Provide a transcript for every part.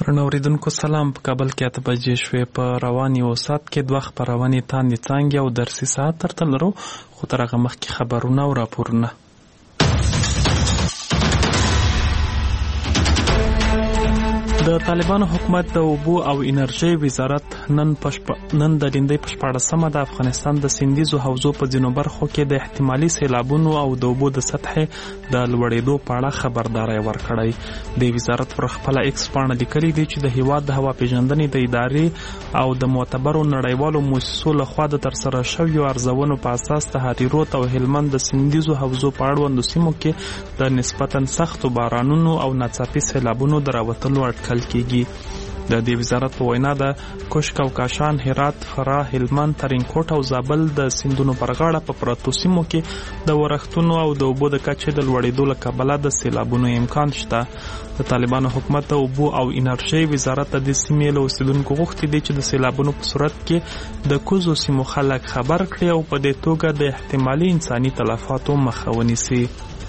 اوریدونکو سلام. په کابل کې 8 بجې شوې. په رواني او سات کې دوه خبرونه تاندې څنګه او درسي ساعت ترته لرو، خو تر هغه مخکې خبرونه او راپورونه. د طالبانو حکومت د اوبو او انرژي وزارت نن د لیندۍ په 14مه د افغانستان د سیندیزو حوزو په ځینو برخو کې د احتمالي سیلابونو او د اوبو د سطحې د لوړېدو په اړه خبرداری ورکړی. د وزارت پر خپل ایکس پاڼه لیکلي دي چې د هیواد د هوا پیژندنې د ادارې او د معتبرو نړیوالو مؤسسو لخوا د ترسره شویو ارزونو په اساس د هریروت او هلمند د سیندیزو حوزو په اړوندو سیمو کې د نسبتاً سختو بارانونو او ناڅاپي سیلابونو د راوتلو اټکل کیږي. د دې وزارت په وینا د کوشک او کاشان، هرات، فراه، هلمند، ترینکوټ او زابل د سیندونو پر غاړه په پرتو سیمو کې د ورښتونو او د اوبو د کچې د لوړېدو له کبله د سیلابونو امکان شته. د طالبانو حکومت د اوبو او انرژي وزارت د سیمې له اوسیدونکو غوښتي دي چې د سیلابونو په صورت کې د کوزو سیمو خلک خبر کړي او په دې توګه د احتمالي انساني تلفاتو مخه ونیسي.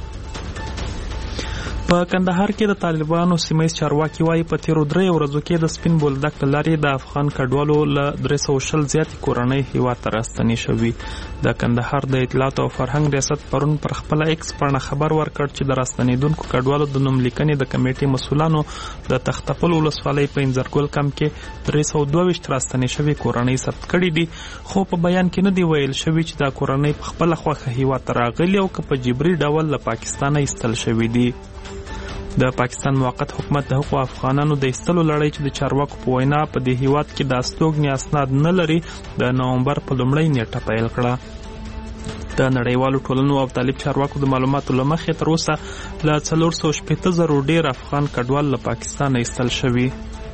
په کندهار کې د طالبانو سیمه چارواکي وايي په تیرو 3 ورځو کې د سپین بولدک لارې د افغان کډوالو له 320 زیاتې کورنۍ هیواد ته راستنې شوي. د کندهار د اطلاعات او فرهنګ ریاست پرون پر خپل ایکس پاڼه خبر ورکړ چې د راستنېدونکو کډوالو د نوم لیکنې د کمیټې مسولانو د تختپل ولسوالۍ په انځرګل کمپ کې 322 راستنې شوي کورنۍ ثبت کړي دي، خو په بیان کې نه دی ویل شوی چې دا کورنۍ په خپل خوښه هیواد ته راغلي او که په جبري ډول له پاکستانه ایستل شوي دي. د پاکستان موقت حکومت د حقوقو افغانانو د ایستلو لړۍ چې د چارواکو په وینا په دې هیواد کې د استوګنې اسناد نه لري، د نومبر په لومړۍ نیټه پیل کړه. د نړیوالو ټولنو او طالب چارواکو د معلوماتو له مخې تر اوسه له 480,000 ډیر افغان کډوال له پاکستان ایستل شوي.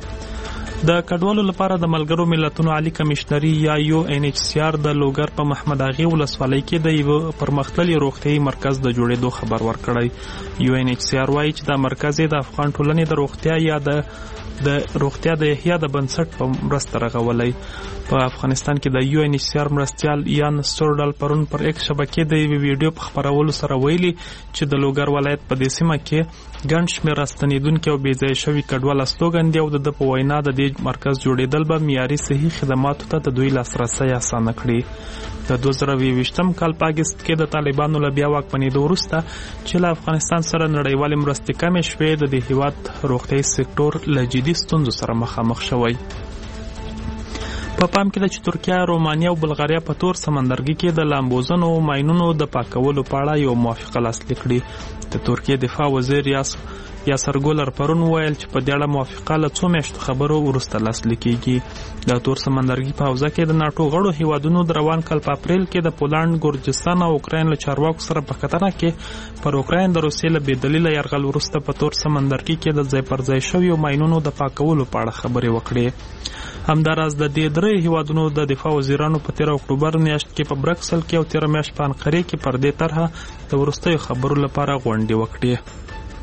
د کډوالو لپاره د ملګرو ملتونو عالی کمشنري یا UNHCR د لوګر په محمد اغي ولسوالۍ کې د یو پرمختللي روغتيایي مرکز د جوړېدو خبر ورکړی. UNHCR وايي چې دا مرکز د افغان ټولنې د روغتیا یا د روغتیا د احیا د بنسټ په مرسته رغولای. په افغانستان کې د UNHCR مرستیال یان سټورډل پرون پر ایکس شبکې د یو ویډیو په خبرولو سره ویلي چې د لوګر ولایت په دې سیمه کې ګڼ شمېر راستنېدونکي او بې ځایه شوي کډوال استوګن دي او د په وینا د دې مرکز جوړېدل به معیاري صحي خدماتو ته د دوی لاسرسی اسانه کړي. د 2020 کال په اګست کې د طالبانو له بیا واکمنېدو وروسته چې له افغانستان سره نړیوالې مرستې کمې شوې، د دې هیواد روغتیایي سکتور له جدي ستونزو سره مخامخ شوی. په پام کې ده چې ترکیه، رومانیا او بلغاریا په تور سمندرګي کې د لامبوزنو او ماینونو د پاکولو په اړه یو موافقه لاسلیک کړې. د ترکیه دفاع وزیر یاسر ګولر پرون ویل چې په دې اړه موافقه له څو میاشتو خبرو وروسته لاسلیک کیږي. د تور سمندرګي په حوزه کې د ناټو غړو هیوادونو د روان کال په اپریل کې د پولند، ګورجستان او اوکراین له چارواکو سره په کتنه کې پر اوکراین د روسیې له بې دلیله یرغل وروسته په تور سمندرګي کې د ځای پر ځای شویو ماینونو د پاکولو په اړه خبرې وکړې. همداراز د دې 3 هیوادونو د دفاع وزیرانو په 13 اکتوبر میاشت کې په برکسل کې او 13 میاشت په انقره کې پر دې طرحه د وروستیو خبرو لپاره غونډې وکړې.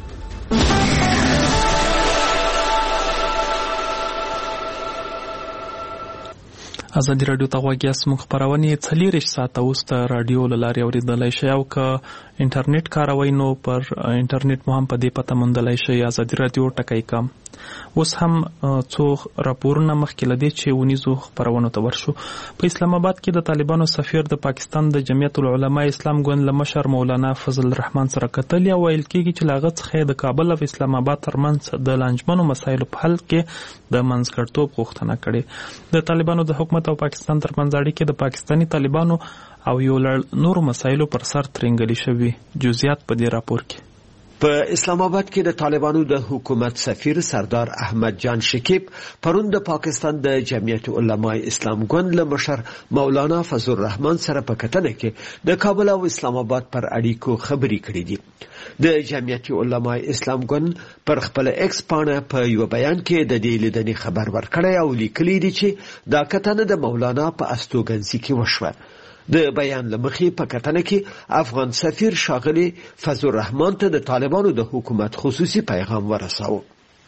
ازادي راډیو ته غوږ یاست. موږ خپرونې 40 ساعته اوس د راډیو له لارې اورېدلی شئ او که انټرنیټ کاروئ نو پر انټرنیټ مو هم په دې پته موندلی شئ ازادي راډیو ټکی کام. اوس هم څو راپورونه مخکې له دې چې ونیزو خپرونو ته ورشو. په اسلام آباد کې د طالبانو سفیر د پاکستان د جمعیت العلماء اسلام ګوند له مشر مولانا فضل الرحمن سره کتلي او ویل کېږي چې له هغه څخه د کابل او اسلام آباد ترمنځ د لانجمنو مسایلو په حل کې د منځګړیتوب غوښتنه کړې. د طالبانو د حکومت او پاکستان ترمنځ اړیکې د پاکستاني طالبانو او یو لړ نورو مسایلو پر سر ترنګلي شوي. جزئیات په دې راپور کې. په اسلام آباد کې د طالبانو د حکومت سفیر سردار احمد جان شکیب پرون د پاکستان د جمعیت علماء اسلام ګوند له مشر مولانا فضل الرحمن سره په کتنه کې د کابل او اسلام آباد پر اړیکو خبرې کړې دي. د جمعیت علماء اسلام ګوند پر خپل ایکس پاڼه په یو بیان کې د دې لیدنې خبر ورکړی او لیکلی دی چې دا کتنه د مولانا په استوګنځي کې وشوه. د بیان لمخې په کتنه کې افغان سفیر ښاغلي فضل الرحمن ته د طالبانو د حکومت خصوصي پیغام ورساوه.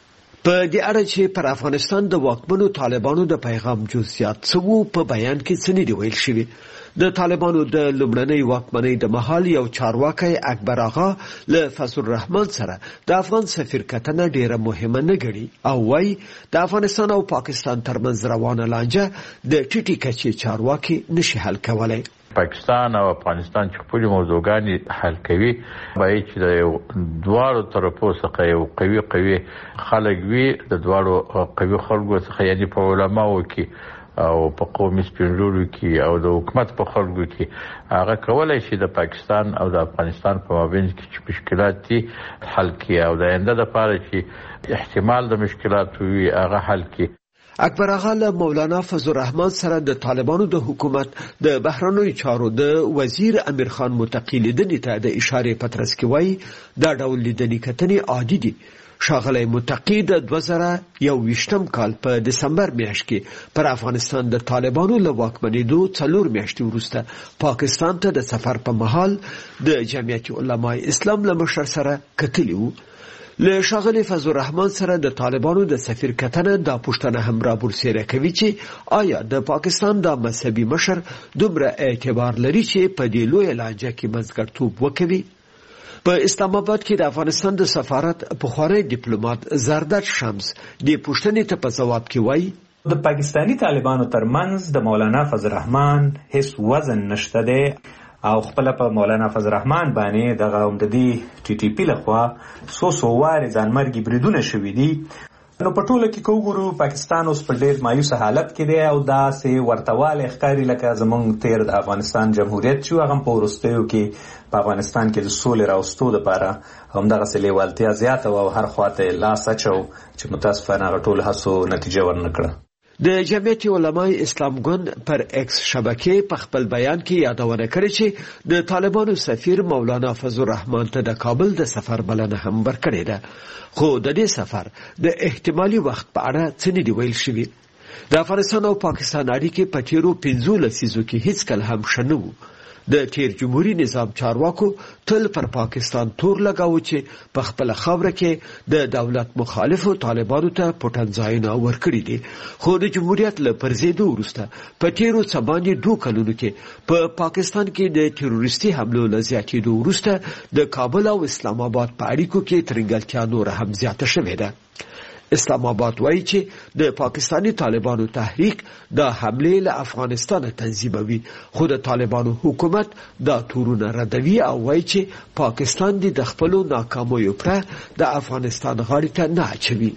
په دې اړه چې پر افغانستان د واکمنو طالبانو د پیغام جزئیات څه په بیان کې څه نه دی ویل شوی. د طالبانو د لومړنۍ واکمنۍ د مهال یو چارواکي اکبر آغا له فضل الرحمن سره د افغان سفیر کتنه ډیره مهمه نه ګڼي او وايي د افغانستان او پاکستان ترمنځ روانه لانجه د ټیټی کچې چارواکي نشي حل کولای. پاکستان او افغانستان چې خپل موضوعګانې حل کوي باید چې د دوه طرفو څخه یو قوي خلک وي، د دوه قوي خلکو څخه یعنی په علماو کې او په قومي سپینږیرو کې او د حکومت په خلکو کې هغه کولای شي د پاکستان او د افغانستان په مابین کې چې مشکلات دي حل کړي او د آینده لپاره چې احتمال د مشکلاتو وي هغه حل کړي. اکبر آغا له مولانا فضل الرحمن سره د طالبانو د حکومت د بهرنیو چارو د وزیر امیر خان متقی لیدنې ته د اشاره پترس کې وایي دا ډول لیدنې کتنې عادي دي. ښاغلی متقی د 2021 کال په دسمبر میاشت کې پر افغانستان د طالبانو له واکمنېدو 4 میاشتې وروسته پاکستان ته د سفر په مهال د جمعیت علماء اسلام له مشر سره کتلی وو. له ښاغلي فضل الرحمن سره د طالبانو د سفیر کتنه دا پوښتنه هم رابرسېره کوي چې آیا د پاکستان د مذهبي مشر دومره اعتبار لري چې په دې لویه لانجه کې منځګړیتوب وکوي. په اسلام آباد کې د افغانستان د سفارت پخوانی ډیپلوماټ زرداد شمس د پوښتنې ته په جواب کې وایي د پاکستانی طالبانو ترمنځ د مولانا فضل الرحمن هیڅ وزن نشته دی او خپل په مولانا فضل الرحمن باندې دغه عمددي ټي ټي پی لخوا سو واره ځانمرګي بریدونه شوې دي. نو په ټوله کې کوګورو پاکستان اوس په ډېر مایوس حالت کې دی او دا سه ورتواله ښکاری لکه زمونږ تیر د افغانستان جمهوریت چې هغه په ورستیو کې په افغانستان کې د سولې راوستو لپاره همدغه سلیوالتیا زیاته او هر خواته لاس اچو چې متاسفانه ټول هڅو نتیجه ورنکړه. د جمعیت علماء اسلام ګوند پر ایکس شبکې په خپل بیان کې یادونه کړې چې د طالبانو سفیر مولانا فضل الرحمن ته د کابل د سفر بلنه هم ورکړې ده، خو د دې سفر د احتمالي وخت په اړه څه نه دی ویل شوي. د افغانستان او پاکستان اړیکې په تیرو 15 لسیزو کې هیڅ کله هم ښه نه وو. د تیر جمهوریت نظام چارواکو تل پر پاکستان تور لګاوه چې په خپل خاوره کې د دولت مخالفو طالبانو ته پټنځایونه ورکړي دي، خو د جمهوریت له پرځېدو وروسته په تیرو څه باندې 2 کلونو کې په پاکستان کې د تروریستي حملو له زیاتېدو وروسته د کابل او اسلام آباد په اړیکو کې ترنګلتیا نور هم زیاته شوې ده. اسلام آباد وایي چې د پاکستانی طالبانو تحریک د حمله له افغانستان تنظیموي، خو د طالبانو حکومت دا تورونه ردوي او وایي چې پاکستان د خپلو ناکامیو پر د افغانستان غاړې ته نه اچوي.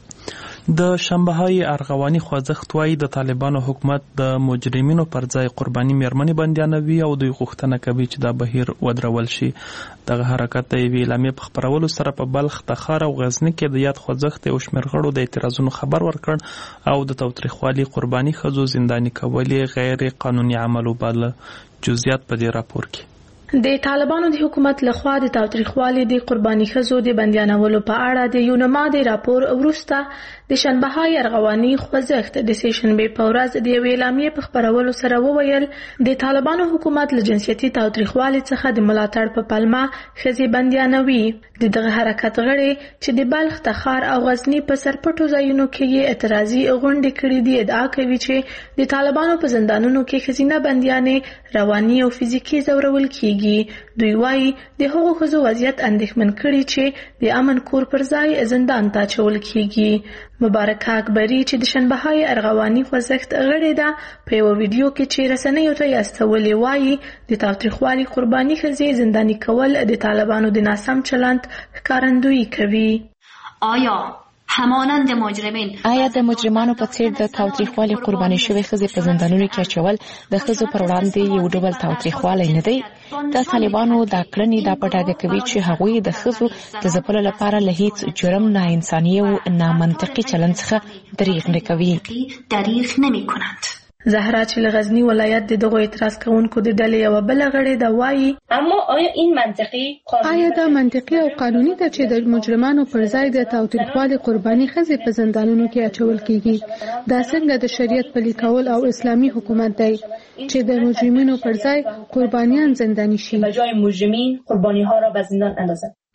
د شنبه‌های ارغواني خوځښت وایي د طالبانو حکومت د مجرمینو پر ځای قرباني میرمنې بندیانوي او دوی غوښتنه کوي چې دا بهیر ودرول شي. دغه حرکت د یوې اعلامیې په خپرولو سره په بلخ، تخار او غزني کې د یاد خوځښت یو شمېر غړو د اعتراضونو خبر ورکړ او د تاوتریخوالي قرباني ښځو زنداني کول غیر قانوني عمل وباله. جزئیات په دې راپور کې. د طالبانو د حکومت لخوا د تاوتریخوالي د قرباني ښځو د بندیانولو په اړه د یونما د راپور وروسته د شنبه‌های ارغواني خوځښت د سیشنبې په ورځ د یوې اعلامیې په خپرولو سره وویل د طالبانو حکومت له جنسیتي تاوتریخوالي څخه د ملاتړ په پلمه ښځې بندیانوي. دغه حرکت غړي چې د بلخ، تخار او غزني په سرپټو ځایونو کې یې اعتراضي غونډې کړې دي ادعا کوي چې د طالبانو په زندانونو کې ښځینه بندیانې رواني او فزیکي ځورول کیږي. دوی وایي د هغو ښځو وضعیت اندېښمن کړي چې د امن کور پر ځای زندان ته اچول کیږي. مبارکه اکبري چې د شنبه‌های ارغواني خوځښت غړې ده په یو ویډیو کې چې رسنیو ته یې استولې وایي د تاوتریخوالي قرباني ښځې زنداني کول د طالبانو د ناسم چلند ښکارندویي کوي. آیا همانند مجرمین آیا د مجرمانو په څیر د تاوتریخوالي قرباني شوې ښځې په زندانونو کې اچول د ښځو پر وړاندې یو ډول تاوتریخوالی نه دی؟ د طالبانو دا کړنې دا په ډاګه کوي چې هغوی د ښځو د ځپلو لپاره له هیڅ جرم، ناانساني او نامنطقي چلند څخه دریغ نه کوي. دریغ نمی‌کنند. زهرا چې له غزني ولایت د دغو اعتراض کوونکو د ډلې یوه بله غړې ده وایي اما آیا این منطقي آیا دا منطقي او قانوني ده چې د مجرمانو پر ځای د تاوتریخوالي قرباني ښځې په زندانونو کې اچول کیږي؟ دا څنګه د شریعت پلي کول او اسلامي حکومت دی چې د مجرمینو پر ځای قربانیان زندانی شي؟ به جای مجرمین قربانی ها را به زندان اندازد.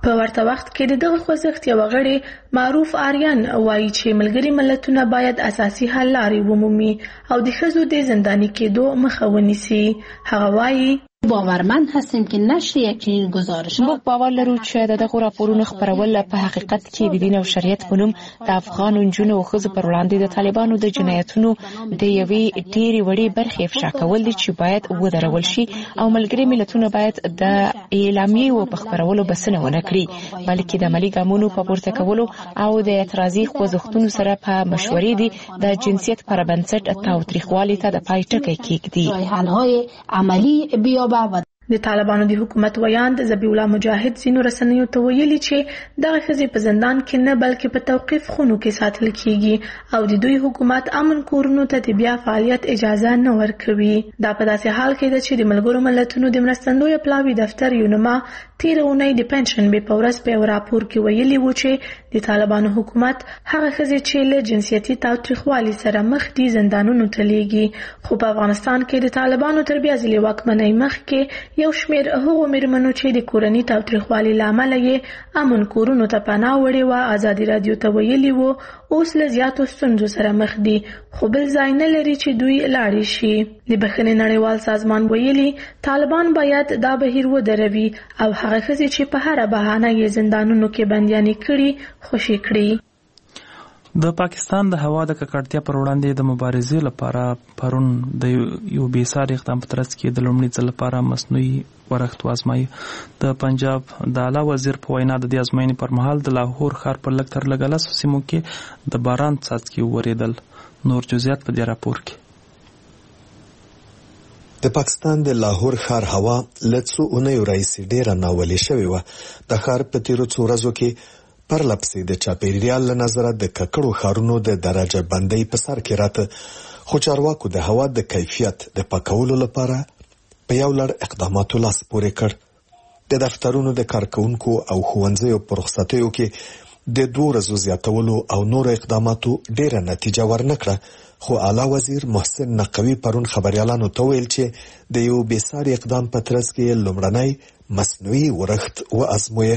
په ورته وخت کې د دغه خوځښت یو غړی معروف آریان وایي چې ملګري ملتونه باید اساسي حل لارې ومومي او د ښځو د زنداني کېدو مخه ونیسي. هغه وایي باورمند هستیم که نشر یک چنین گزارشات موږ باور لرو چې دغه راپورونو خپرول په حقیقت کې د دین او شریعت په نوم د افغان نجونو او ښځو پر وړاندې د طالبانو د جنایتونو د یوې ډېرې وړې برخې افشا کول دي چې باید ودرول شي او ملګري ملتونه باید د اعلامیې په خپرولو بسنه ونه کړي بلکې د عملي ګامونو په پورته کولو او د اعتراضي خوځښتونو سره په مشورې دي د جنسیت پر بنسټ تاوتریخوالي ته د پای ټکی کېږدي. حل‌های عملی بیابد. د طالبانو د حکومت ویاند ذبیح الله مجاهد ځینو رسنیو ته ویلي چې دغه ښځې په زندان کې نه بلکې په توقیف خونو کې ساتل کیږي او د دوی حکومت امن کورونو ته د بیا فعالیت اجازه نه ورکوي. دا په داسې حال کې ده چې د ملګرو ملتونو د مرستندویه پلاوي دفتر یونما تیر اونۍ د پنشنبې په ورځ په یو راپور کې ویلي و چې د طالبانو حکومت هغه ښځې چې له جنسیتي تاوتریخوالي سره مخ دي زندانونو ته لیږي. خو په افغانستان کې د طالبانو تر بیا ځلې واکمنۍ مخکې یو شمېر هغو مېرمنو چې د کورني تاوتریخوالي له امله یې امن کورونو ته پناه وړې وه ازادي راډیو ته ویلي وو اوس له زیاتو ستونزو سره مخ دي خو بل ځای نه لري چې دوی لاړې شي. د بخښنې نړیوال سازمان ویلي طالبان باید دا بهیر ودروي او هغه ښځې چې په هره بهانه یې زندانونو کې بندیانې کړي خوشي کړي. د پاکستان د هوا د ککړتیا پر وړاندې د مبارزې لپاره پرون د یو بېساري اقدام په ترڅ کې د لومړي ځل لپاره مصنوعي ورښت وازمایي. د پنجاب د اعلی وزیر په وینا د دې ازموینې پر مهال د لاهور ښار په لږ تر لږه 10 سیمو کې د باران څاڅکي وورېدل. نور جزئیات په دې راپور کې. د پاکستان د لاهور ښار هوا له څو اونیو راهیسې ډېره ناولې شوې وه. د ښار په تیرو څو ورځو کې پرلپسې د چاپیریال له نظره د ککړو ښارونو د درجه بندۍ په سر کې راته، خو چارواکو د هوا د کیفیت د پاکولو لپاره په یو لړ اقداماتو لاس پورې کړ. د دفترونو د کارکونکو او ښوونځیو په رخصتیو کې د 2 ورځو زیاتولو او نور اقداماتو ډېره نتیجه ورنکړه. خو اعلی وزیر محسن نقوي پرون خبريالانو ته ویل چې د یو بېساري اقدام په ترڅ کې لومړنی مصنوعي ورښت وازمویه.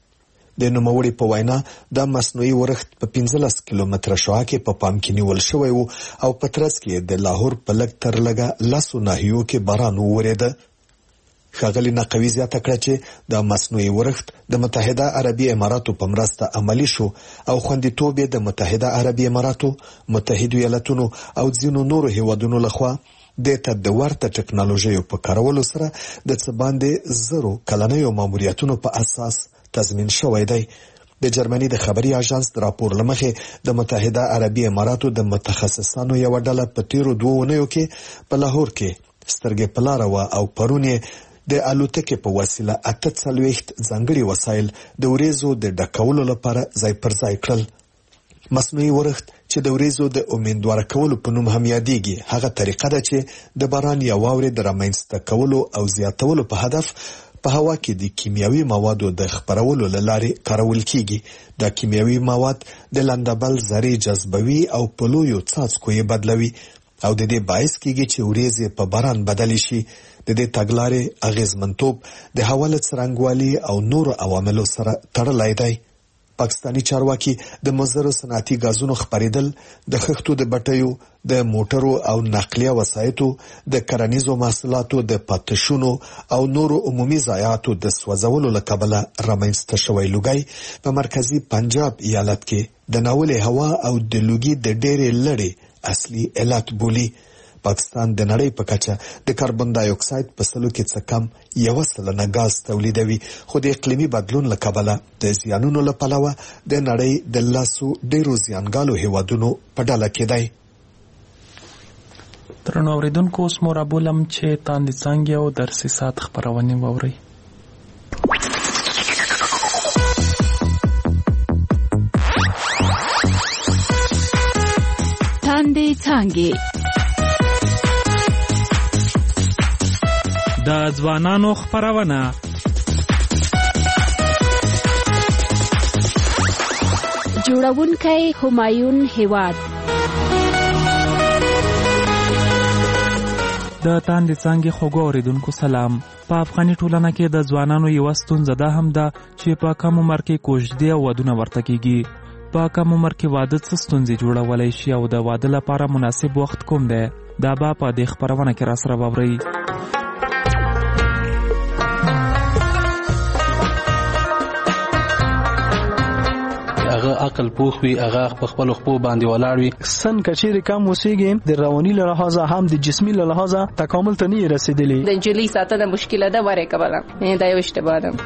د نوموړي په وینا دا مصنوعي ورښت په 15 کیلومتره شعاع کې په پام کې نیول شوی وو او په ترڅ کې د لاهور په لږ تر لږه 10 ناحیو کې باران وورېده. ښاغلي نقوي زیاته کړه چې دا مصنوعي ورښت د متحده عربي اماراتو په مرسته عملی شو او خوندیتوب یې د متحده عربي اماراتو، متحده ایالتونو او ځینو نورو هیوادونو لخوا د ته د ورته ټکنالوژیو په کارولو سره د څه باندې 0 کلنیو ماموریتونو په اساس تضمین شوی دی. د جرمني د خبري اژانس د راپور لمخې د متحده عربي اماراتو د متخصصانو یو ډله په تیرو 2 اونیو کې په لاهور کې سترګې په لاره وه او پرون یې د الوتکې په وسیله 48 ځانګړي وسایل د وریځو د ډکولو لپاره ځای پر ځای کړل. مصنوعي ورښت چې د وریځو د امیندواره کولو په نوم هم یادېږي هغه طریقه ده چې د باران یا واورې د رامنځته کولو او زیاتولو په هدف په هوا کې د کیمیاوي موادو د خپرولو له لارې کارول کیږي. دا کیمیاوي مواد د لندبل ذرې جذبوي او په لویو څاڅکو یې بدلوي او د دې باعث کیږي چې وریځې په باران بدلې شي. د دې تګلارې اغیزمنتوب د هوا له څرنګوالي او نورو عواملو سره تړلی دی. پاکستانی چارواکي د مضرو صنعتي غازونو خپرېدل، د خښتو د بټیو، د موټرو او نقلیه وسایطو، د کرنیزو محصولاتو د پاتشونو او نورو عمومي ضایعاتو د سوځولو له کبله رامنځته شوی لوګی په مرکزي پنجاب ایالت کې د ناولې هوا او د لوګي د ډېرې لړې اصلي علت بولي. پاکستان د نړۍ په کچه د کاربن ډای اکساید په سلو کې څه کم 1% غاز تولیدوي، خو د اقلیمي بدلون له کبله د زیانونو له پلوه د نړۍ د لاسو ډیرو زیانګالو هیوادونو په ډله کې دی. درنو اوریدونکو، اوس مو رابولم چې تاندې څانګې او درسي ساعت خپرونې واورئ. تاندې څانګې د ځوانانو خپرونه. جوړونکی همایون هیواد. د تاندې څانګې خوږو اوریدونکو سلام. په افغاني ټولنه کې د ځوانانو یو ستونزه ده هم ده چې په کم عمر کې کوژدې او ودونه ورته کیږي. په کم عمر کې واده څه ستونزې جوړولی شي او د واده لپاره مناسب وخت کوم دی؟ دا به په دې خپرونه کې راسره واورئ. هغه عقل پوخ وي، هغه په خپل خپل باندې ولاړ وي. سن کچېر کم وسیږي د رواني له لحاظه هم د جسمي له لحاظه تکامل ته نه رسیدلی. د جلی ساتنه مشکله ده وره کوله دا یو اشتباه ده.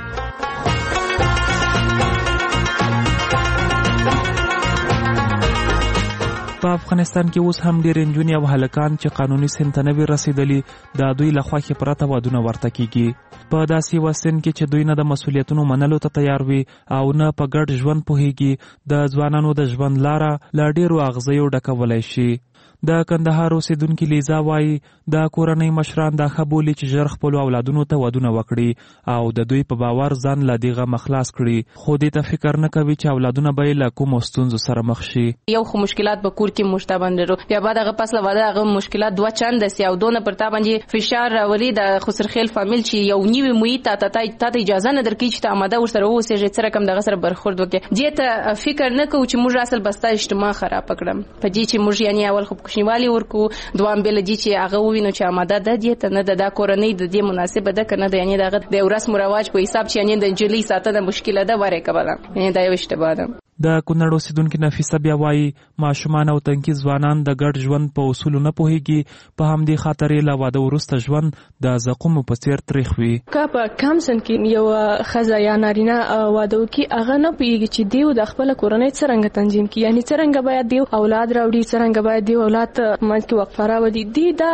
په افغانستان کې اوس هم ډېر نجونې او هلکان چې قانوني سن ته نه وي رسیدلي د دوی له خوښې پرته ودونه ورته کیږي. په داسې یوه سن کې چې دوی نه د مسؤلیتونو منلو ته تیار وي او نه په ګډ ژوند پوهیږي، د ځوانانو د ژوند لاره له ډېرو اغزیو ډکولی شي. د کندهار اوسیدونکي لیزا وایي د کورنۍ مشران دا ښه بولي چې ژر خپلو اولادونو ته ودونه وکړي او د دوی په باور ځان له دې غمه خلاص کړي، خو دې ته فکر نه کوي چې اولادونه به یې له کومو ستونزو سره مخ شي. یو خو مشکلات به کور کې مشته باندې رو بیا بعد هغه پس له واده هغه مشکلات دوه چند سي او دونه پر تا باندې فشار راولي د خسرخیل فامیل چې یو نیوي محیط ته اجازه نه درکړي چې ته آماده ورسره اوسېږې څه رقم دغه سره برخورد وکړې. دې ته فکر نه کوو چې موږ اصل بستا اجتماع خراب کړم په دې چې موږ یعنی اول خو کوشنیوالي ورکو دوام بل دي چې هغه وینو چې آماده ده دې ته نه د کورنۍ د دې مناسبه ده کنه د یعنی دغه د رسم او رواج په حساب چې یعنی د جلی ساتنه مشکله ده وره کوله یعنی دا یو اشتباه ده. د کونړ اوسیدونکي نفیسه بیا وایي ماشومان او تنکي ځوانان د ګډ ژوند په اصولو نه پوهیږي، په همدې خاطر یې له واده وروسته ژوند د زقومو په څیر تریخ وي. که په کم سن کې یو ښځه یا نارینه واده وکړي هغه نه پوهیږي چې دیو د خپله کورنۍ څرنګه تنظیم کړي، یعنی څرنګه باید دیو اولاد راوړي، څرنګه باید دیو اولاد منځ کې وقفه راولي، دی دا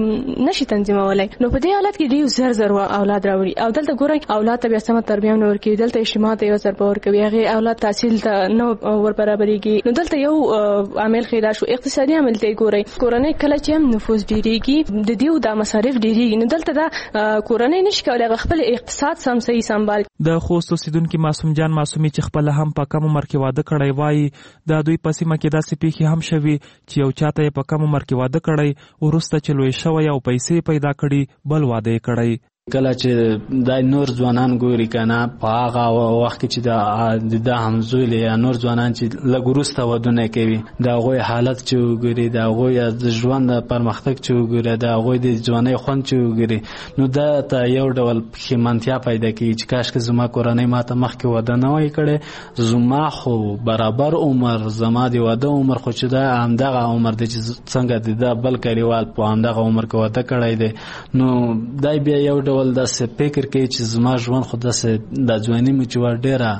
نشي تنظیمولی. نو په دې حالت کې دیو زر زر اولاد راوړي او دلته ګورئ اولاد ته بیا سمه تربیه نه ورکوي، دلته اجتماع ته یو ضربه ورکوي، هغې اولاد تحصیل ته نه ور برابرېږي. نو دلته یو عامل خیدا شو اقتصادي عامل ته ګورئ، کورنۍ کله چې هم نفوذ ډېرېږي د دیو دا مصارف ډېرېږي، نو دلته دا کورنۍ نشي کولی هغه خپل اقتصاد سم صحیح سنبال. د خوست اوسیدونکي معصوم جان معصومي چې خپله هم په کم عمر کې واده کړی وایي د دوی په سیمه کې داسې پیښې هم شوي چې یو چاته یې په کم عمر کې واده کړی وروسته چې لوی شوی او پیسې پیدا کړي بل واده یې کړی. کله چې د نور ځوانان ګوري کنه په هغه وخت کې چې د همزولي یا نور ځوانان چې لږ وروسته ودونه کوي د هغوی حالت چې وګوري، د هغوی د ژوند پرمختګ چې وګوري، د هغوی د ځوانۍ خوند چې وګوري، نو دا ته یو ډول پښیمانتیا پیدا کوي چې کاشکې زما کورنۍ ماته مخکې واده نه وای کړی، زما خو برابر عمر زما د واده عمر خو چې دا همدغه عمر دی چې څنګه د بل کلیوال په همدغه عمر کې واده کړی دی. نو دا بیا یو ډول داسې فکر کوي چې زما ژوند خو داسې د ځوانۍ مې چې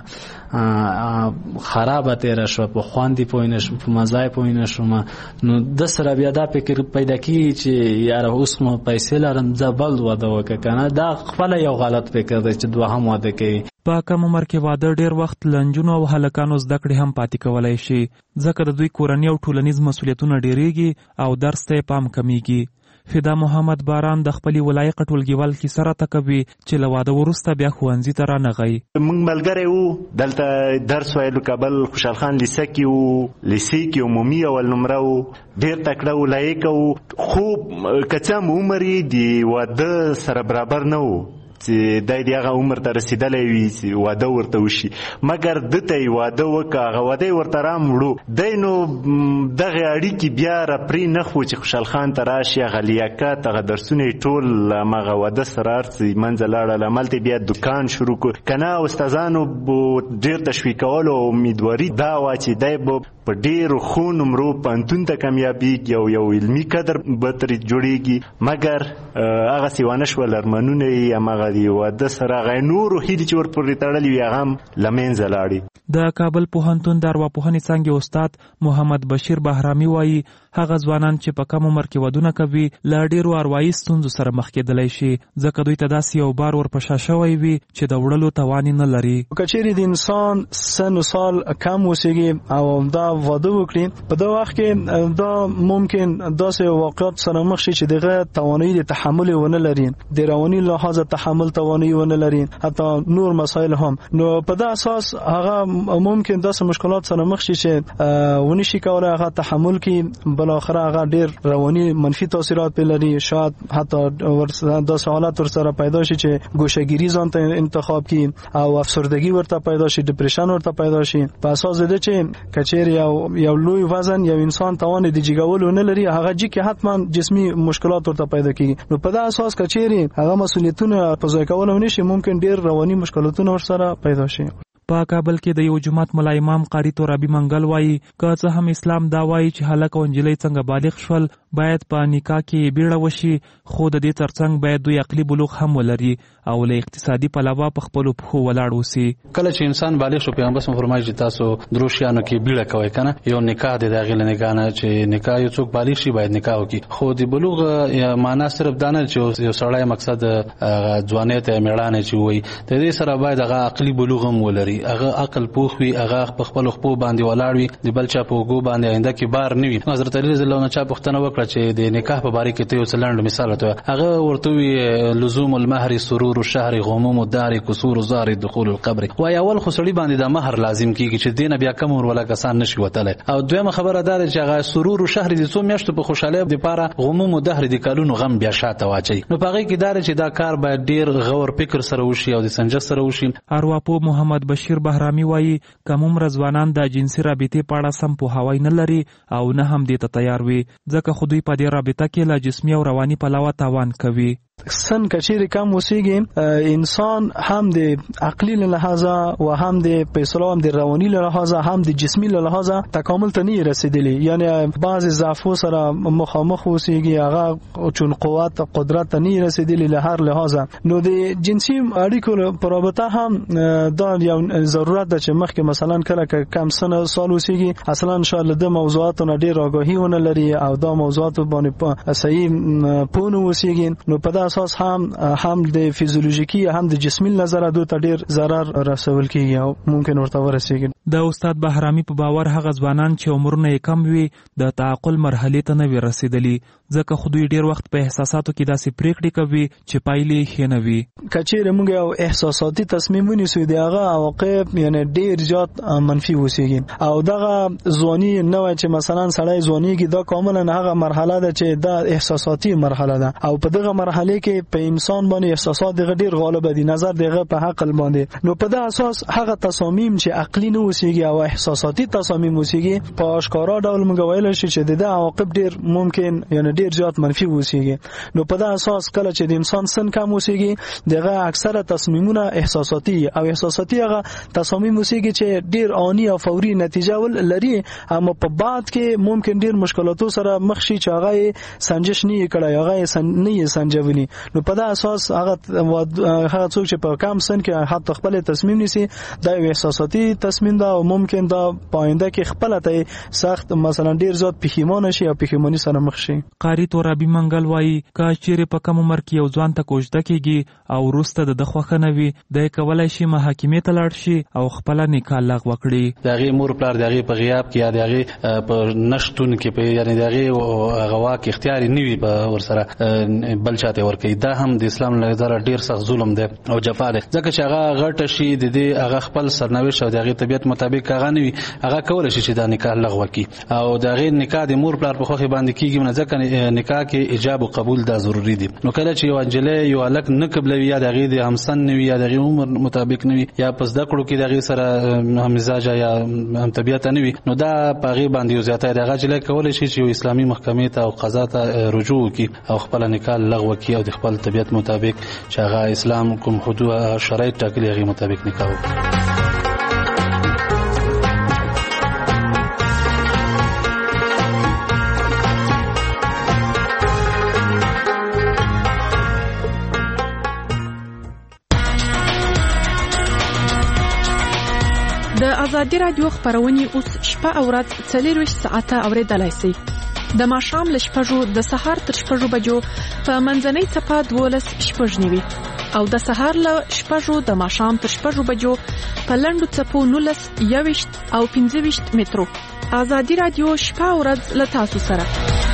ډېره خرابه تېره شوه، په خواندې پوه نه شوم، په مزه یې پوه نه شوم. نو د سره بیا دا فکر پیدا کېږي چې یاره اوس مو پیسې لرم زه بل واده وکړه که نه. دا خپله یو غلط فکر دی چې دوهم واده کوي. په کم عمر کې واده ډېر وخت له نجونو او هلکانو زده کړې هم پاتې کولی شي ځکه د دوی کورني او ټولنیز مسؤلیتونه ډېرېږي او درس ته یې پام کمیږي. فدا محمد باران د خپلې ولایق ټولګیوال کیسه راته کوي چې له واده وروسته بیا ښوونځي ته رانغی. موږ ملګری وو دلته درس ویلو کابل خوشحال خان لیسه کې وو، لیسې کې عمومي اول نمره وو، ډېر تکړه وو، لایق وو، خو که څه هم عمر یې د واده سره برابر نه وو چې دی د هغه عمر ته رسېدلی وي چې واده ورته وشي، مګر ده ته یې واده وکړه هغه واده یې ورته راموړو دی. نو دغې اړیکې بیا راپرې نه خو چې خوشحال خان ته راشي هغه لیاقت هغه درسونه یې ټول همغه واده سره هر څه منځه لاړل، هملته بیا دوکان شروع کړو که نه استادانو ډېر تشویقولو او امیدواري دا وه چې دی به په ډېرو ښو نمرو پوهنتون ته کامیابېږي او یو علمي قدر به ترې جوړېږي، مګر هغسې ونه شول. ارمانونه یې همغه د واده سره هغه نورو هیلې چې ورپورې تړلې وي هغه هم له منځه لاړې. د کابل پوهنتون د ارواپوهنې څانګې استاد محمد بشیر بهرامي وایي هغه ځوانان چې په کم عمر کې ودونه کوي له ډېرو اروايي ستونزو سره مخ کېدلی شي ځکه دوی ته داسې یو بار ورپشا شوی وي چې د وړلو توان یې نه لري. که چیرې د انسان سن و سال کم اوسېږي او دا واده وکړي په دا وخت کې دا ممکن داسې واقعیت سره مخ شي چې دغه توانایي د تحمل ونه لري د رواني لحاظ تحمل توانایي ونه لري حتی نور مسایل هم نو په دا اساس هغه ممکن داسې مشکلات سره مخ شي چې ونشي کولای هغه تحمل کړي بل اخر هغه ډیر رواني منفي تاثیرات په لري شاید حتی داسې حالات ورسره پیدا شي چې ګوشهګیری ځان ته انتخاب کړي او افسردگی ورته پیدا شي ډیپریشن ورته پیدا شي په اساس د چې کچیر یو لوی وزن یو انسان توان د جګولو نه لري هغه چې حتما جسمي مشکلات ورته پیدا کیږي نو په دا اساس کچیر هغه مسؤلیتونه په ځای کول نشي ممکن ډیر رواني مشکلاتونه ورسره پیدا شي په کابل کې د یو جماعت ملا امام قاری ترابی منګل وایي که څه هم اسلام دا وایي چې هلک او نجلۍ څنګه بالغ شول باید په نکاح کې بیړه وشي خو د دې ترڅنګ باید دوی عقلي بلوغ هم ولري او له اقتصادي پلوه په خپل پښو ولاړ وسی کله چې انسان بالغ شو پیغمبر صلی الله علیه وسلم تاسو دروشیانو کې بیړه کوي کنه یو نکاح د داخله نکاح نه چې نکاح یو څوک بالغ شي باید نکاح وکړي خو د بلوغ معنا صرف دانه چې یو سړی مقصد ځوانیت میړانه چې وي د دې سره باید هغه عقلي بلوغ هم ولري هغه عقل پوخ وي هغه په خپل خپل باندې ولاړ وي د بل چا په وګو باندې آینده کې بار نه وي حضرت علی رضی الله عنه چا پښتنه وکړه چې د نکاح په باره کې ته یو څلند مثال ته هغه ورته وی لزوم المهر سرور الشهر غموم الدار كسور زار دخول القبر وای اول خو سړي باندې د مہر لازم کیږي چې دینه بیا کم ور ولا کسان نشي وتله او دویمه خبره ده چې هغه سرور الشهر د څو میاشتو په خوشاله د پاره غموم الدهر د کلونو غم بیا شاته واچي نو پاره کې دار چې دا کار باید ډیر غور فکر سره وشي او د سنجش سره وشي ارواپو محمد بشیر بهرامي وایي کوم رضوانان د جنسي رابطې په اړه سم پوهاوی نه لري او نه هم دې ته تیار وي ځکه خو دوی په دې رابطه کې له جسمي او رواني پلوه تاوان کوي سن کچیر کم وسیږي انسان هم د عقلی له لحاظه و هم د پیسلو هم د رواني له لحاظه هم د جسمي له لحاظه تکامل ته نه رسیدلی یعنی بعض ضعفو سره مخامخ وسیږي هغه چون قوت قدرت ته نه رسیدلی له هر لحاظه نو د جنسي اړیکو په رابطه هم دا یو ضرورت ده چې مخکې مثلا کله کم سن سال وسیږي اصلا ان شاء الله د موضوعاتو ډیر آگاهی ونه لري او دا موضوعات باندې صحیح پونه وسیږي نو په اساس هم د فیزیولوژیکی هم د جسمي نظر دوی ته ډیر ضرر رسول کیږي او ممکن ورته ورسیږي د استاد بهرامي په باور هغه ځوانان چې عمرونه کم وي د تعقل مرحله ته نه رسیدلی ځکه خو دوی ډیر وخت په احساساتو کې داسې پریکړې کوي چې پایلې ښه نه وي کچېره موږ یو احساساتي تصمیم ونیسو دی هغه عواقب یعنی ډیر زیات منفي وسیږي او دغه ځواني نه وای چې مثلا سړی ځوانيږي دا کاملا هغه مرحله ده چې دا احساساتي مرحله ده او په دغه مرحله کې په انسان باندې احساسات دغه ډیر غالب دي نظر دغه په عقل باندې نو په دغه اساس هغه تصامیم چې عقلی نه وسیږي او احساساتي تصامیم وسیږي په اشکارا ډول موږ ویل شي چې د عواقب ډیر ممکن یعنی ډیر زیات منفي وسیږي نو په دغه اساس کله چې د انسان سن کم وسیږي دغه اکثره تصمیمونه احساساتي او احساساتي هغه تصامیم وسیږي چې ډیر آنی او فوري نتیجه ول لري اما په بعد کې ممکن ډیر مشکلاتو سره مخ شي چې هغه سنجش نه کړي هغه نه سنجولي نو په دا اساس هغه څوک چې په کم سن کې حتی خپل تصمیم نیسي دا یو احساساتي تصمیم ده او ممکن دا پاینده کې خپل ته سخت مثلا ډیر زیات پښیمانه شي او پښیمانی سره مخ شي قاری ترابی منګل وایي که چیرې په کم عمر کې یو ځوان ته کوژده کیږي او وروسته د خوښه نه وي د کولای شي محاکمې ته لاړ شي او خپل نکاح لغوه کړي دغه مور پلار دغه په غیاب کې یا دغه په نشټون کې په یعنی دغه غوا کې اختیاري نیوي په ورسره بل چاته ورکي دا هم د اسلام له نظر ډیر سخت ظلم دی او جفا دی ځکه چې هغه غټ شي د دې هغه خپل سرنوشت او دغه طبيعت مطابق هغه نیوي هغه کول شي چې دا نکاح لغوه کړي او دغه نکاح د مور پلار په خوخه باندې کیږي نه ځکه نکاح کې ایجاب او قبول دا ضروری دی نو کله چې یو انجلې یو الک نه قبلوي یا دغه د همسن نیوي یا دغه عمر مطابق نیوي یا پس د کړو کې دغه سره هم مزاج یا هم طبيعت نیوي نو دا پاغي باندې یو زیاته دغه چې کول شي چې اسلامي محکمې ته او قضا ته رجوع وکړي او خپل نکاح لغوه کړي او د خپل طبيعت مطابق چې هغه اسلام کوم حدود شرایط ټاکلي هغه مطابق نکاح وکړي د ازادي رادیو خبرونه اوس شپه او ورځ 24 ساعته اوریدلای شئ د ماښام ل 6 د سهار تر 6 بجو په منځنۍ ټپه 12 شپږنیوي او د سهار ل 6 د ماښام تر 6 بجو په لنډو ټپو 19 21 او 25 مترو ازادي رادیو شپه او ورځ له تاسو سره.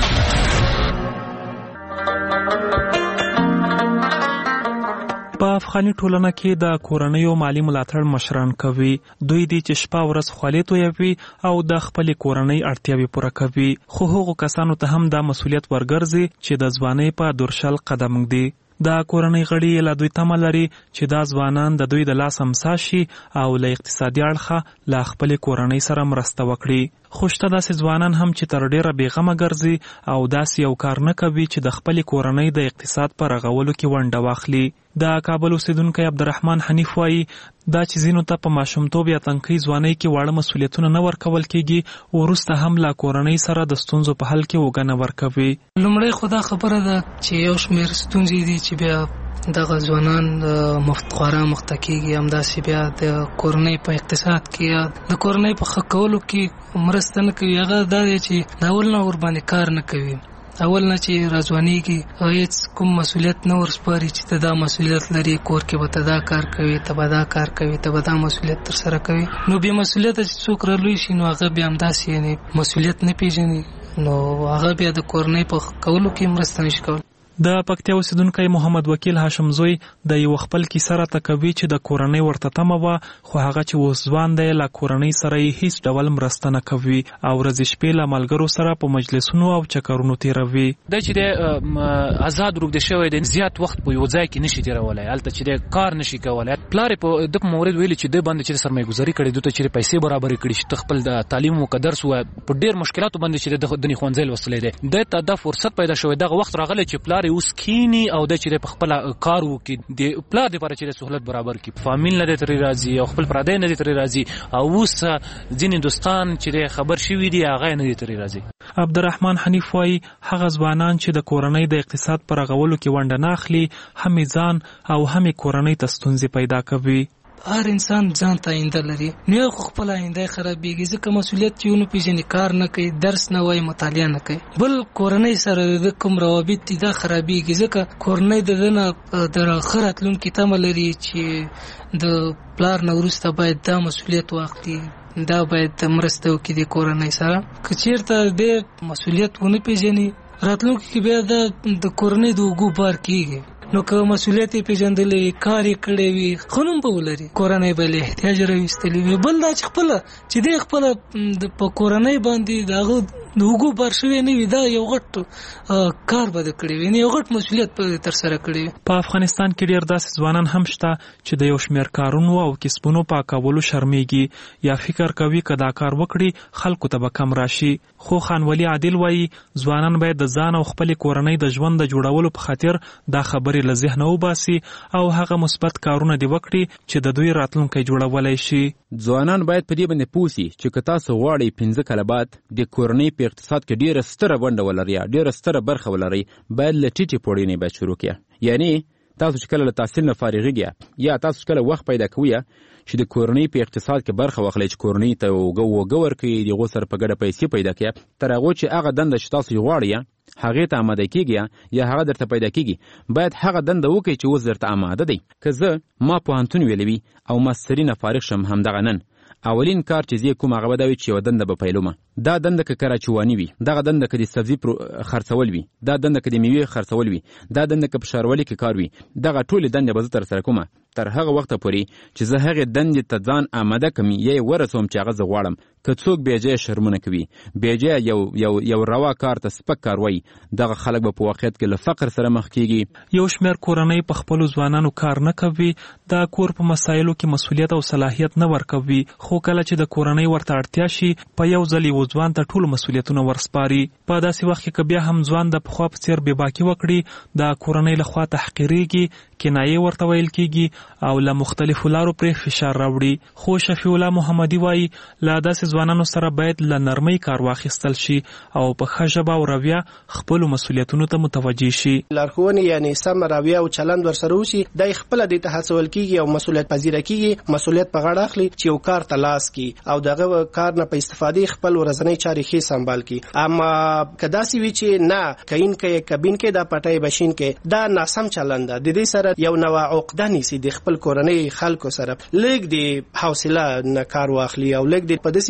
په افغاني ټولنه کې د کورنیو مالی ملاتړ مشران کوي. دوی دي چې شپه ورځ خولې تویوي او د خپلې کورنۍ اړتیاوې پوره کوي. خو هغو کسانو ته هم دا مسؤلیت ورګرځي چې د ځوانۍ په دورشل قدم ږدي. د کورنۍ غړي له دوی تمه لري چې دا ځوانان د دوی د لاس امسا شي او له اقتصادي اړخه له خپلې کورنۍ سره مرسته وکړي. خو شته داسې ځوانان هم چې تر ډیره بېغمه ګرځي او داسې یو کار نه کوي چې د خپلې کورنۍ د اقتصاد په رغولو کې ونډه واخلي. د کابل اوسیدونکی عبدالرحمن حنیف وایي دا چې ځینو ته په ماشومتوب یا تنکۍ ځوانۍ کې واړه مسؤلیتونه نه ورکول کېږي، وروسته هم له کورنۍ سره د ستونزو په حل کې اوږه نه ورکوي. لومړی خو دا خبره ده چې یو شمېر ستونزې دي چې بیا دغه ځوانان خورا مخته کېږي، همداسې بیا د کورنۍ په اقتصاد کې یا د کورنۍ په ښه کولو کې مرسته نه کوي. هغه دا دی چې د اول نه ورباندې کار نه کوي، اول نه چې راځوانېږي هیڅ کوم مسؤلیت نه ورسپاري چې ته دا مسؤلیت لري، کور کې به ته دا کار کوي، ته به دا کار کوي، ته به دا مسؤلیت ترسره کوي. نو بې مسؤلیته چې څوک رالوی شي نو هغه بیا همداسې یعنې مسؤلیت نه پېژني، نو هغه بیا د کورنۍ په کولو کې مرسته نشي کولی. د پکتیا اوسیدونکی محمد وکیل هاشم زوی د یو خپل کیسه راته کوي چې د کورنۍ ورته تمه وه، خو هغه چې اوس ځوان دی له کورنۍ سره یې هیڅ ډول مرسته نه کوي او ورځې شپې له ملګرو سره په مجلسونو او چکرونو تېروي. دا چې د آزاد روږدی شوی دی، زیات وخت په یو ځای کې نشي تېرولی، هلته چې د کار نشي کولی. پلار یې په ده په مورد ویلي چې ده باندې چې سرمایه‌ګذاري کړې، دوی ته چې پیسې برابرې کړي چې ته خپل د تعلیم وکړه، درس ووایه، په ډېر مشکلاتو باندې چې د ښوونځی لوستلی دی. ده ته دا فرصت پیدا شوی، دغه وخت راغلی چې پلار یې اوس کینی او د چې په خپل کار وکړي، د پلار لپاره چې سہولت برابر کړي، فامیل نه ترې راځي او خپل پردی نه ترې راځي، او اوس ځینې دوستان چې خبر شوي دي هغه نه ترې راځي. عبدالرحمن حنیف وایي هغه ځوانان چې د کورنۍ د اقتصاد پر رغولو کې ونډه نه اخلي، هم ځان او هم کورنۍ ته ستونزې پیدا کوي. هر انسان ځان ته آینده لري، نو یو خپل آینده خرابېږي ځکه مسؤلیت چې ونه پېژني، کار نه کوي، درس نه وایي، مطالعه نه کوي. بل کورنۍ سره د کوم روابط دي دا خرابېږي ځکه کورنۍ د ده نه د ښه راتلونکي تمه لري چې د پلار نه وروسته باید دا مسؤلیت واخلي، دا باید مرسته وکړي د کورنۍ سره. که چېرته دې مسؤلیت ونه پېژني راتلونکي کې بیا د کورنۍ د اوږو بار کېږي. نو که مسؤلیت یې پېژندلی وي، کار یې کړی وي، ښه نوم به ولري، کورنۍ به له احتیاج راویستلي وي. بل دا چې خپله چې دی خپله په کورنۍ باندې د هغه د اوږو بار شوی نه وي، دا یو غټ کار به ده کړی وي، یو غټ مسؤلیت به ترسره کړی وي. په افغانستان کې ډېر داسې ځوانان هم شته چې د یو شمېر کارونو او کسبونو په کولو شرمېږي یا فکر کوي که دا کار وکړي خلکو ته به کم راشي. خو خانولي عادل وایي ځوانان باید د ځان او خپلې کورنۍ د ژوند د جوړولو په خاطر دا خبرې له ذهنه وباسي او هغه مثبت کارونه دې وکړي چې د دوی راتلونکی جوړولی شي. ځوانان باید په دې باندې پوه سي چې که تاسو غواړئ 15 کاله بعد د کورنۍ په اقتصاد کې ډېره ستره ونډه ولرئ، ډېره ستره برخه ولرئ، باید له ټیټې پوړۍ نه باید شروع کړئ. یعنې تاسو چې کله له تحصیل نه فارغېږئ یا تاسو چې کله وخت پیدا کوئ چې د کورنۍ په اقتصاد کې برخه واخلئ، چې کورنۍ ته اوږه ورکړئ، د هغو سره په ګډه پیسې پیدا کړئ، تر هغو چې هغه دنده چې تاسو یې غواړئ هغې ته آماده کېږي یا هغه درته پیدا کېږي، باید هغه دنده وکړئ چې اوس درته آماده دی. که زه ما پوهنتون ویلوي او ماستري نه فارغ شم همدغه نن، اولین کار چې زه کوم هغه به دا وي چې یوه دنده به پیلومه. دا دنده که کراچواني وي، دغه دنده که د سبزي خرڅول وي، دا دنده که د میوې خرڅول وي، دا دنده که په ښاروالۍ کې کار وي، دغه ټولې دندې به زه ترسره کومه تر هغه وخته پورې چې زه هغې دندې ته ځان آماده کړم یا یې ورسوم چې هغه زه غواړم. که څوک بېجایه شرمونه کوي، بېجایه یو روا کار ته سپک کار وایي، دغه خلک به په واقعیت کې له فقر سره مخ کېږي. یو شمېر کورنۍ په خپلو ځوانانو کار نه کوي، د کور په مسایلو کې مسؤلیت او صلاحیت نه ورکوي، خو کله چې د کورنۍ ورته اړتیا شي په یو ځل یو ځوان ته ټول مسؤلیتونه ورسپاري. په داسې وخت کې که بیا هم ځوان د پخوا په څېر بېباکي وکړي، د کورنۍ لخوا تحقیرېږي، کنایې ورته ویل کېږي او له مختلفو لارو پرې فشار راوړي. خو شفیع الله محمدي وایي له داسې ځوانانو سره باید له نرمۍ کار واخیستل شي او په ښه ژبه او رویه خپلو مسؤلیتونو ته متوجه شي. لارښوونې یعنې سمه رویه او چلند ورسره وشي، دی خپله دې ته هڅول کېږي او مسؤلیت پذیره کېږي، مسؤلیت په غاړه اخلي چې یو کار ته لاس کړي او دغه کار نه په استفادې خپل ورځنۍ چارې ښې سمبال کړي. اما که داسې وي چې نه کین کې کبین کې دا پټۍ بشین کې، دا ناسم چلند ده. د دې سره یو نوع عقده نیسي د خپل کورنۍ خلکو سره، لږ د حوصله نه کار واخلي او لږ د په داسې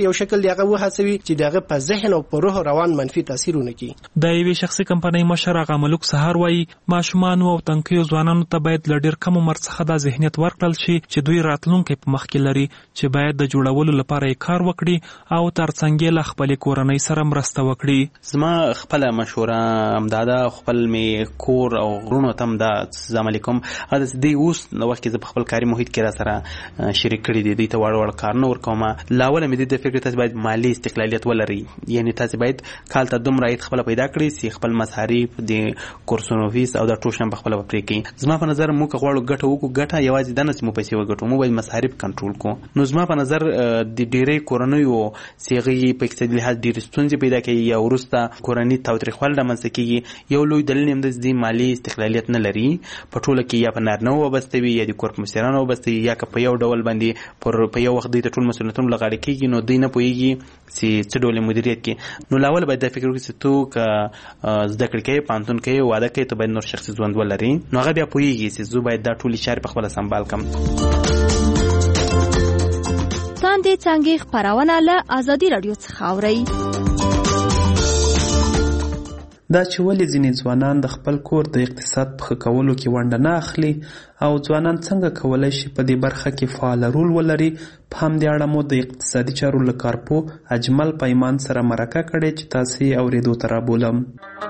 یو شکل دی هغه وهڅوي چې دغه په ذهن او په روح روان منفي تاثیرونه کوي. د یوې شخصي کمپنۍ مشر هغه ملک سهار وایي ماشومانو او تنکیو ځوانانو ته باید له ډېر کم عمر څخه دا ذهنیت ورکړل شي چې دوی راتلونکی په مخ کې لري چې باید د جوړولو لپاره یې کار وکړي او ترڅنګ له خپلې کورنۍ سره مرسته وکړي. زما خپله مشوره همدا ده، خپل مې کور او غرونو ته هم دا عملي کوم. دی اوس د وخت کې زه په خپل کاري محیط کې را سره شریک کړي دي، دوی ته واړه کارونه ورکوم. له اوله مې د فکر تاسو باید مالي استقلالیت ولرئ، یعنی تاسو باید کال ته دومره عاید خپله پیدا کړئ چې خپل مصارف د کورسونو فیس او د ټول شیان په خپله پرې کړئ. زما په نظر موږ که غواړو ګټه وکړو، ګټه یوازې دا نه چې موږ پیسې وګټو، موږ باید مصارف کنټرول کړو. نو زما په نظر د ډېرې کورنیو چې هغوی په اقتصادي لحاظ ډېرې ستونزې پیدا کوي یا وروسته کورني تاوتریخوالی رامنځته کېږي، یو لوی دلیل یې همدا چې مالي استقلالیت نه لري. په ټوله کې یا په نارینه وابسته وي یا د کور په مشرانو وابسته وي، یا که په یو ډول باندې په یو وخت دوی ته ټول مسؤلیتونه له غاړې کېږي، نو دوی نه پوهېږي چې څه ډول مدیریت کړي. نو له اوله باید دا فکر وکړي چې تو که زده کړې کوې، پوهنتون کوې، واده کوې، ته باید نور شخصي ژوند ولري. نو هغه بیا پوهېږي چې زه باید دا ټولې چارې په خپله سمبال کړم. څاندې څانګې خپرونه له ازادي راډیو څخه اورئ. دا چې ولې ځینې ځوانان د خپل کور د اقتصاد په ښه کولو کې ونډه نه اخلي او ځوانان څنګه کولی شي په دې برخه کې فعال رول ولري، په همدې اړه مو د اقتصادي چارو له کارپوه اجمل پیمان سره مرکه کړې چې تاسې یې اورېدو ته رابولم.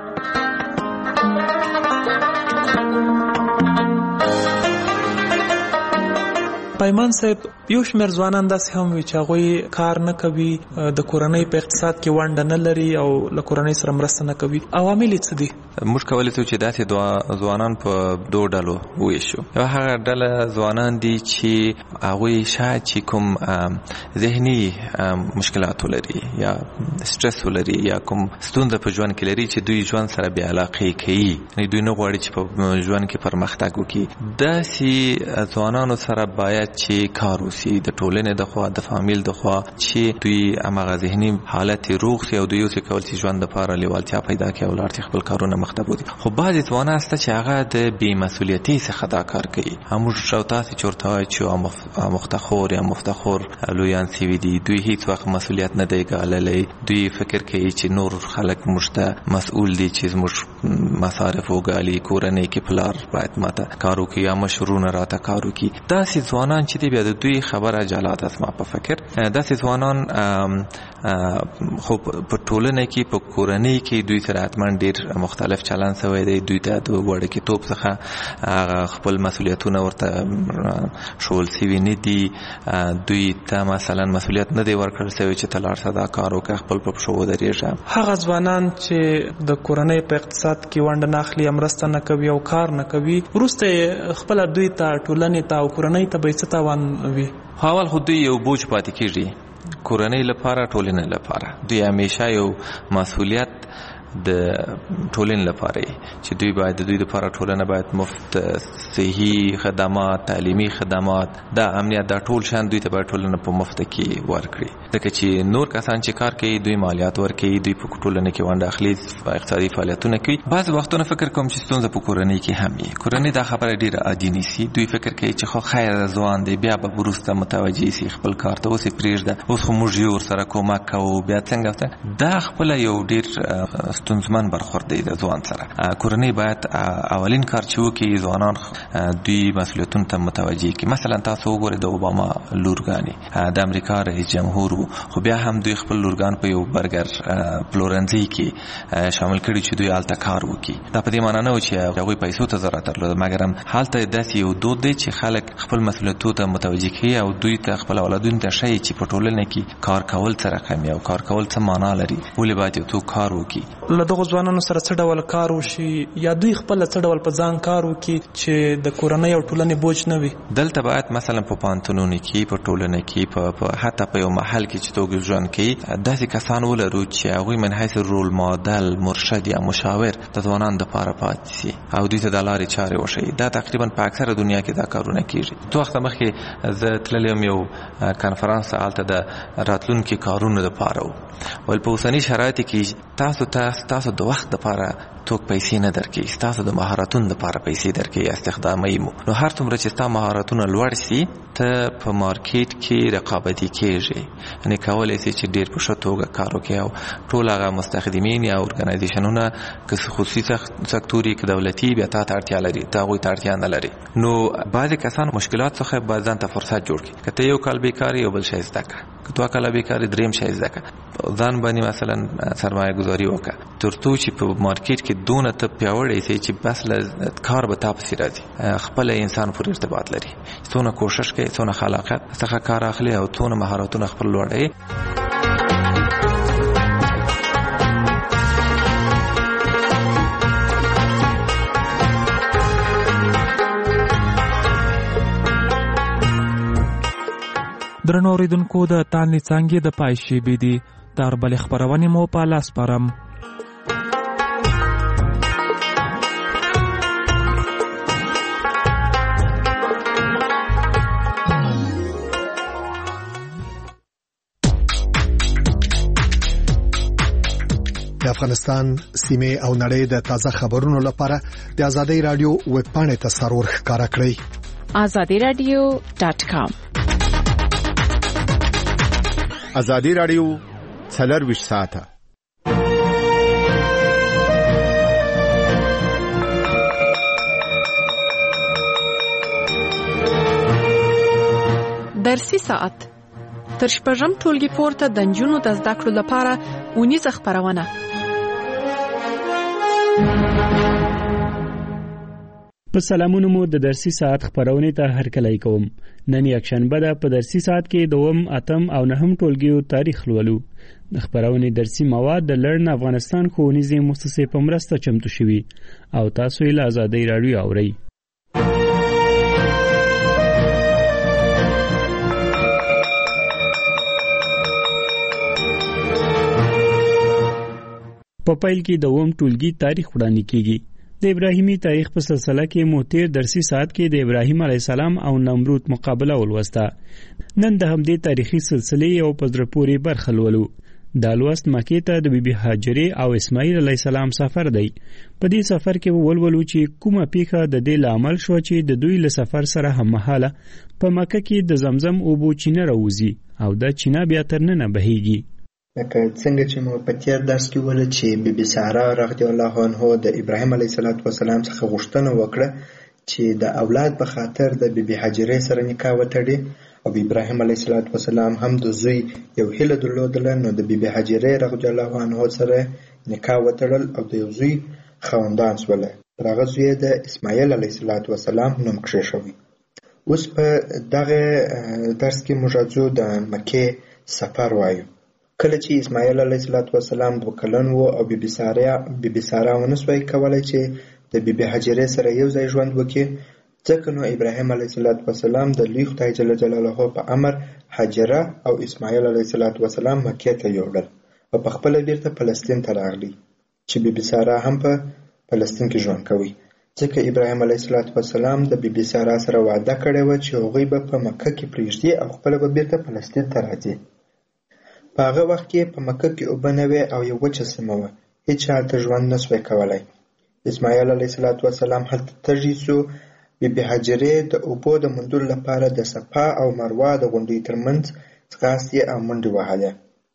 پیمان صاحب، یو شمېر ځوانان داسې هم وي چې هغوی کار نه کوي، د کورنۍ په اقتصاد کې ونډه نه لري او له کورنۍ سره مرسته نه کوي. عوامل یې څه دي؟ موږ کولی شو چې داسې ځوانان په دوه ډلو وویشو. یو هغه ډله ځوانان دي چې هغوی شاید چې کوم ذهني مشکلات ولري یا سټرس ولري یا کوم ستونزه په ژوند کې لري چې دوی ژوند سره بې علاقې کوي، یعنې دوی نه غواړي چې په ژوند کې پرمختګ وکړي. داسې ځوانانو سره باید چې کار وشي د ټولنې د خوا، د فامیل د خوا، چې دوی هماغه ذهني حالت روغ شي او دوی اوسې کول چې ژوند دپاره لیوالتیا پیدا کړي او لاړ شي خپل کارونه مخته بوځي. خو بعضې ځوانان شته چې هغه د بې مسؤلیتۍ څخه دا کار کوي. موږ او تاسې چې ورته وایو چې مفتخور یا مفتخور لویان سوي دي، دوی هیڅ وخت مسؤلیت نه دی ګاللی. دوی فکر کوي چې نور خلک موږ ته مسؤول دي چې زموږ مصارف وګالي، کورنۍ کې پلار باید ماته کار وکړي یا مشرونه راته کار وکړي. داسې ځوانان چې دی بیا د دوی خبره جلا ده. زما په فکر داسې ځوانان خو په ټولنه کې، په کورنۍ کې دوی سره حتما ډېر مختلف چلند شوی دی. دوی ته د وړکېتوب څخه خپل مسؤلیتونه ورته ښوول شوي نه دي. دوی ته مثلا مسؤلیت نه دی ورکړل شوی چې ته لاړ شه دا کار وکړه، خپل په پښو ودرېږه. هغه ځوانان چې د کورنۍ په اقتصاد کې ونډه نه اخلي، مرسته نه کوي او کار نه کوي، وروسته خپله دوی ته، ټولنې ته او کورنۍ ته به یې څه تاوان وي؟ اول خو دوی یو بوج پاتې کېږي کورنۍ لپاره، ټولنې لپاره. دوی همیشه یو مسؤلیت د ټولنې لپاره چې دوی باید د دوی لپاره ټولنه باید مفت صحي خدمات، تعلیمي خدمات، دا امنیت، دا ټول شان دوی ته باید ټولنه په مفت کې ورکړي. ځکه چې نور کسان چې کار کوي دوی مالیات ورکوي، دوی په ټولنه کې ونډه اخلي، اقتصادي فعالیتونه کوي. بعضې وختونه فکر کوم چې ستونزه په کورنۍ کې هم وي. کورنۍ دا خبره ډېره عادي نیسي. دوی فکر کوي چې خو خیر ځوان دی، بیا به وروسته متوجه شي خپل کار ته، اوس یې پرېږده، اوس خو موږ یې ورسره کومک کوو، بیا څنګه. دا خپله یو ډېر ستونزمن برخورد دی د ځوان سره. کورنۍ باید اولین کار چې وکړي ځوانان دوی مسؤلیتونو ته متوجه کړي. مثلا تاسو وګورئ د اوباما لورګانې، د امریکا رئیس جمهور وو، خو بیا هم دوی خپل لورګان په یو برګر پلورنځي کې شامل کړي چې دوی هلته کار وکړي. دا په دې معنا نه و چې هغوی پیسو ته ضرورت درلود، مګر هم هلته داسې یو دود دی چې خلک خپل مسؤلیتونو ته متوجه کړي او دوی ته خپل اولادونو ته ښیي چې په ټولنه کې کار کول څه رقم او کار کول څه معنا لري، ولې باید یو څوک کار وکړي. له دغو ځوانانو سره څه ډول کار وشي یا دوی خپله څه ډول په ځان کار وکړي چې د کورنۍ او ټولنې بوج نه وي؟ دلته باید مثلا په پوهنتونونو کې، په ټولنه کې، حتی په یو محل کې چې توګه ژوند کوي، داسې کسان ولرو چې هغوی من حیث رول مادل، مرشد یا مشاور د ځوانانو دپاره پاتې شي او دوی ته د لارې چارې وښیي. دا تقریبا په اکثره دنیا کې دا کارونه کېږي. څو وخته مخکې زه تللی یم یو کنفرانس، هلته د راتلونکي کارونو دپاره و. ول په اوسني شرایطو کې تاسو ته ستاسو د وخت لپاره توک پیسې نه درکې، ستاسو د مهارتونو لپاره پیسې درکې، استخدامي مو. نو هر څومره چې ستا مهارتونه لوړ سي ته په مارکیټ کې رقابتي کېږي، یعنی کولای شي چې ډېر په ښه توګه کار وکړي او ټول هغه مستخدمین یا ارګنایزیشنونه که خصوصي سکتوري که دولتي بیا تا ته اړتیا لري، ته هغوی ته اړتیا نه لري. نو بعضې کسان مشکلات څخه باید ځان ته فرصت جوړ کړي. که ته یو کال بیکار یو بل شی زده کړه، که 2 کاله بیکار دریم شی زده کړه، ځان باندې مثلا سرمایه گذاري وکړه تر څو چې په مارکیټ کې دونه ته پیاوړی شي چې بس له کار به تا پسې راځي، خپل انسان پورې ارتباط لري، څونه کوشش کوي، څونه خلاقیت څخه کار اخلي او څونه مهارتونه خپل لوړوي. درنو اوریدونکو د تانلې څانګې د پای شیبې دي تر بلې خپرونې مو په لاس سپارم. د افغانستان سیمې او نړۍ د تازه خبرونو لپاره د آزادۍ رادیو ویب پاڼې ته سرور ښکارا کړئ. azadiradio.com. آزادی رادیو 24 ساعته. درسي ساعت تر شپږم ټولګي پورته د نجونو د زده کړو لپاره اونیزه خپرونه. په سلامونو مو د درسي ساعت خپرونې ته هرکلی کوم. نن یکشنبه ده. په درسي ساعت کې 2 اتم او 9 ټولګیو تاریخ لولو. د خپرونې درسي مواد د لړن افغانستان ښوونیزې مؤسسې په مرسته چمتو شوي او تاسو یې له آزادۍ راډیو اورئ. په پیل کې 2 ټولګي تاریخ وړاندې کیږي. د ابراهیمی تاریخ په سلسله کې مو تیر درسي ساعت کې د ابراهیم علیه السلام او نمرود مقابله ولوسته. نن د همدې تاریخي سلسلې یو په زړه پورې برخه لولو. دا لوست مکې ته د بیبي هاجرې او اسماعیل علیه السلام سفر دی. په دې سفر کې ولولو چې کومه پیښه د دې لامل شو چې د دوی له سفر سره هممهاله په مکه کې د زمزم اوبو چینه راوځي او دا چینه بیا تر ننه بهیږي. لکه څنګه چې مو په تیر درس کې ویل چې بیبي ساره رضی الله عنها د ابراهیم علیه السلام څخه غوښتنه وکړه چې د اولاد په خاطر د بیبي هاجرې سره نکاح وتړي او ابراهیم علیه السلام هم د زوی یو هیله درلودله، نو د بیبي هاجرې رضی الله عنها سره نکاح وتړل او د یو زوی خاوندان شوله. پر هغه زوی د اسماعیل علیه السلام نوم کښېښوي. اوس په دغه درس کې موږ راځو د مکې سفر وایو. کله چې اسماعیل علیه السلام 2 کلن و او بیبي ساره ونسوای کولای چې د بیبي هاجرې سره یو ځای ژوند وکړي، ځکه نو ابراهیم علیه السلام د لوی خدای جل جلاله په امر هاجره او اسماعیل علیه السلام مکې ته یوړل او په خپله بیرته فلسطین ته راغلی چې بیبي ساره هم په فلسطین کې ژوند کوي، ځکه ابراهیم علیه السلام د بیبي ساره سره وعده کړې وه چې هغوی به په مکه کې پرېږدي او خپله به بیرته فلسطین ته راځي. په هغه وخت کې په مکه کې اوبه نه وې او یو وچه سیمه وه، هېچا هلته ژوند نه سوی کولی. اسماعیل علیه السلام هلته تږی سو. بیبي هاجرې د اوبو د موندلو لپاره د صفا او مروه د غونډیو ترمنځ ځغاستې او منډې وهلې،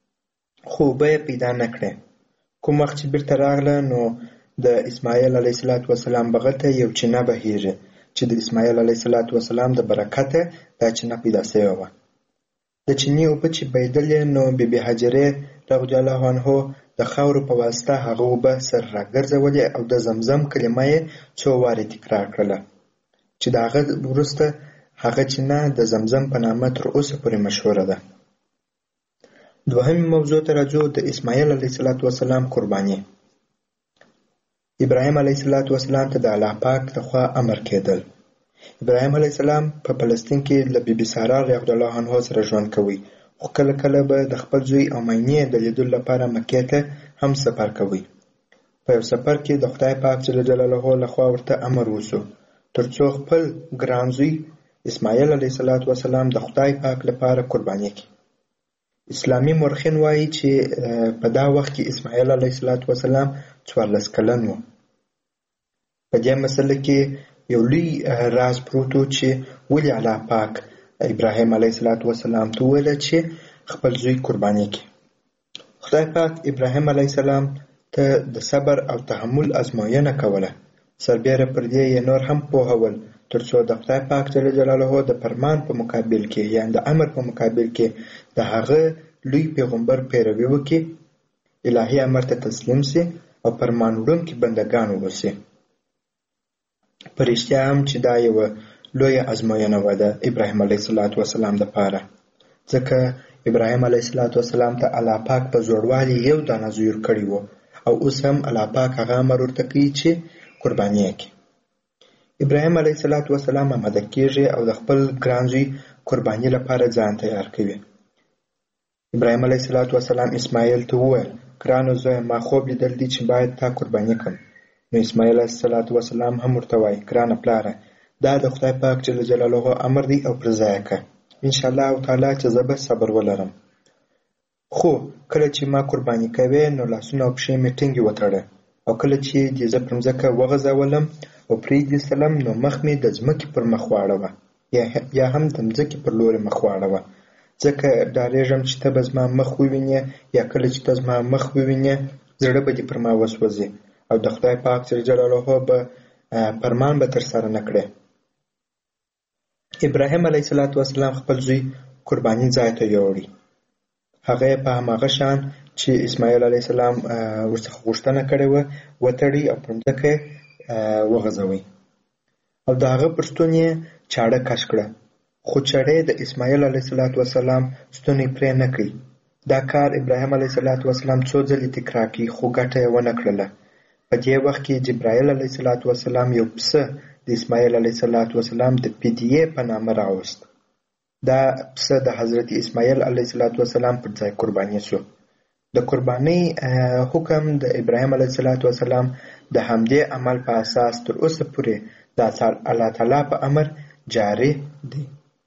خو اوبه یې پیدا نه کړې. کوم وخت چې بیرته راغله نو د اسماعیل علیه السلام بغل ته یو چینه بهیږي چې د اسماعیل علیه السلام د برکته دا چینه پیدا سوې وه. د چینې اوبه چې بهیدلې نو بیبي هاجرې رضی الله عنها د خاورو په واسطه هغه اوبه سر راګرځولې او د زمزم کلمه یې 2 وارې تکرار کړله چې د هغه وروسته هغه چینه د زمزم په نامه تر اوسه پورې مشهوره ده. دوهمې موضوع ته راځو، د اسماعیل علیه السلام قرباني. ابراهیم علیه السلام ته د الله پاک لخوا امر کېدل. ابراهیم علیه السلام په فلسطین کې له بیبي ساره رضی الله عنها سره ژوند کوي، خو کله کله به د خپل زوی او مینې د لیدلو لپاره مکې ته هم سفر کوي. په یو سفر کې د خدای پاک جل جلاله لخوا ورته امر وشو تر څو خپل ګران زوی اسماعیل علیه السلام د خدای پاک لپاره قرباني کړي. اسلامي مورخین وایي چې په دا وخت کې اسماعیل علیه السلام 14 کلن و. په دې مسله کې یو لوی راز پروت و چې ولې الله پاک ابراهیم علیه السلام ته وویل چې خپل زوی قرباني کړي. خدای پاک ابراهیم علیه السلام ته د صبر او تحمل ازموینه کوله. سربیره پر دې یې نور هم پوهول ترڅو د خدای پاک جل جلاله د فرمان په مقابل کې یعنی د امر په مقابل کې د هغه لوی پیغمبر پیروي وکړي، الهي امر ته تسلیم سي او فرمان وړونکي بندگان واوسي. په رښتیا هم چې دا یوه لویه ازموینه وه د ابراهیم علیه السلام دپاره، ځکه ابراهیم علیه السلام ته الله پاک په زوړوالي یو دانه زوی ورکړی و او اوس هم الله پاک هغه امر ورته کوي چې قرباني یې کړي. ابراهیم علیه السلام آماده کېږي او د خپل ګران زوی قرباني لپاره ځان تیار کوي. ابراهیم علیه السلام اسماعیل ته وویل ګرانو زویه ما خوب لیدل دي چې باید تا قرباني کړم. نو اسماعیل علیه السلام هم ورته وایي ګرانه پلاره دا د خدای پاک جل جلاله امر دی او پر ځای کړه، انشاءالله تعالی چې زه به صبر ولرم. خو کله چې ما قرباني کوي نو لاسونه او پښې مې ټینګې وتړه او کله چې دې زه پر مځکه وغځولم او پرېږدي سلم نو مخ مې د ځمکې پر مخ واړوه یا هم د ځمکې پر لوري مخ واړوه، ځکه ډارېږم چې ته به زما مخ ووینې یا کله چې ته زما مخ ووینې زړه به دې پر ما وسوځي او د خدای پاک جل جلاله به فرمان به ترسره نه کړې. ابراهیم علیه السلام خپل زوی قرباني ځای ته یوړی. هغه په هماغه شان چې اسماعیل علیه السلام ورڅخه غوښتنه کړې وه وتړي او پر مځکه وغځوي او د هغه پر ستون یې چاړه کش کړه، خو چاړې د اسماعیل علیه السلام ستونی پرې نه کړي. دا کار ابراهیم علیه السلام څو ځلې تکرار کړي خو ګټه یې ونه کړله. په دې وخت کې جبرائیل علیه السلام یو پسه د اسماعیل علیه السلام د فدیې په نامه راوست. دا پسه د حضرت اسماعیل علیه السلام پر ځای قرباني شو. د قربانۍ حکم د ابراهیم علیه السلام د همدې عمل په اساس تر اوسه پورې د الله تعالی په امر جاری دی.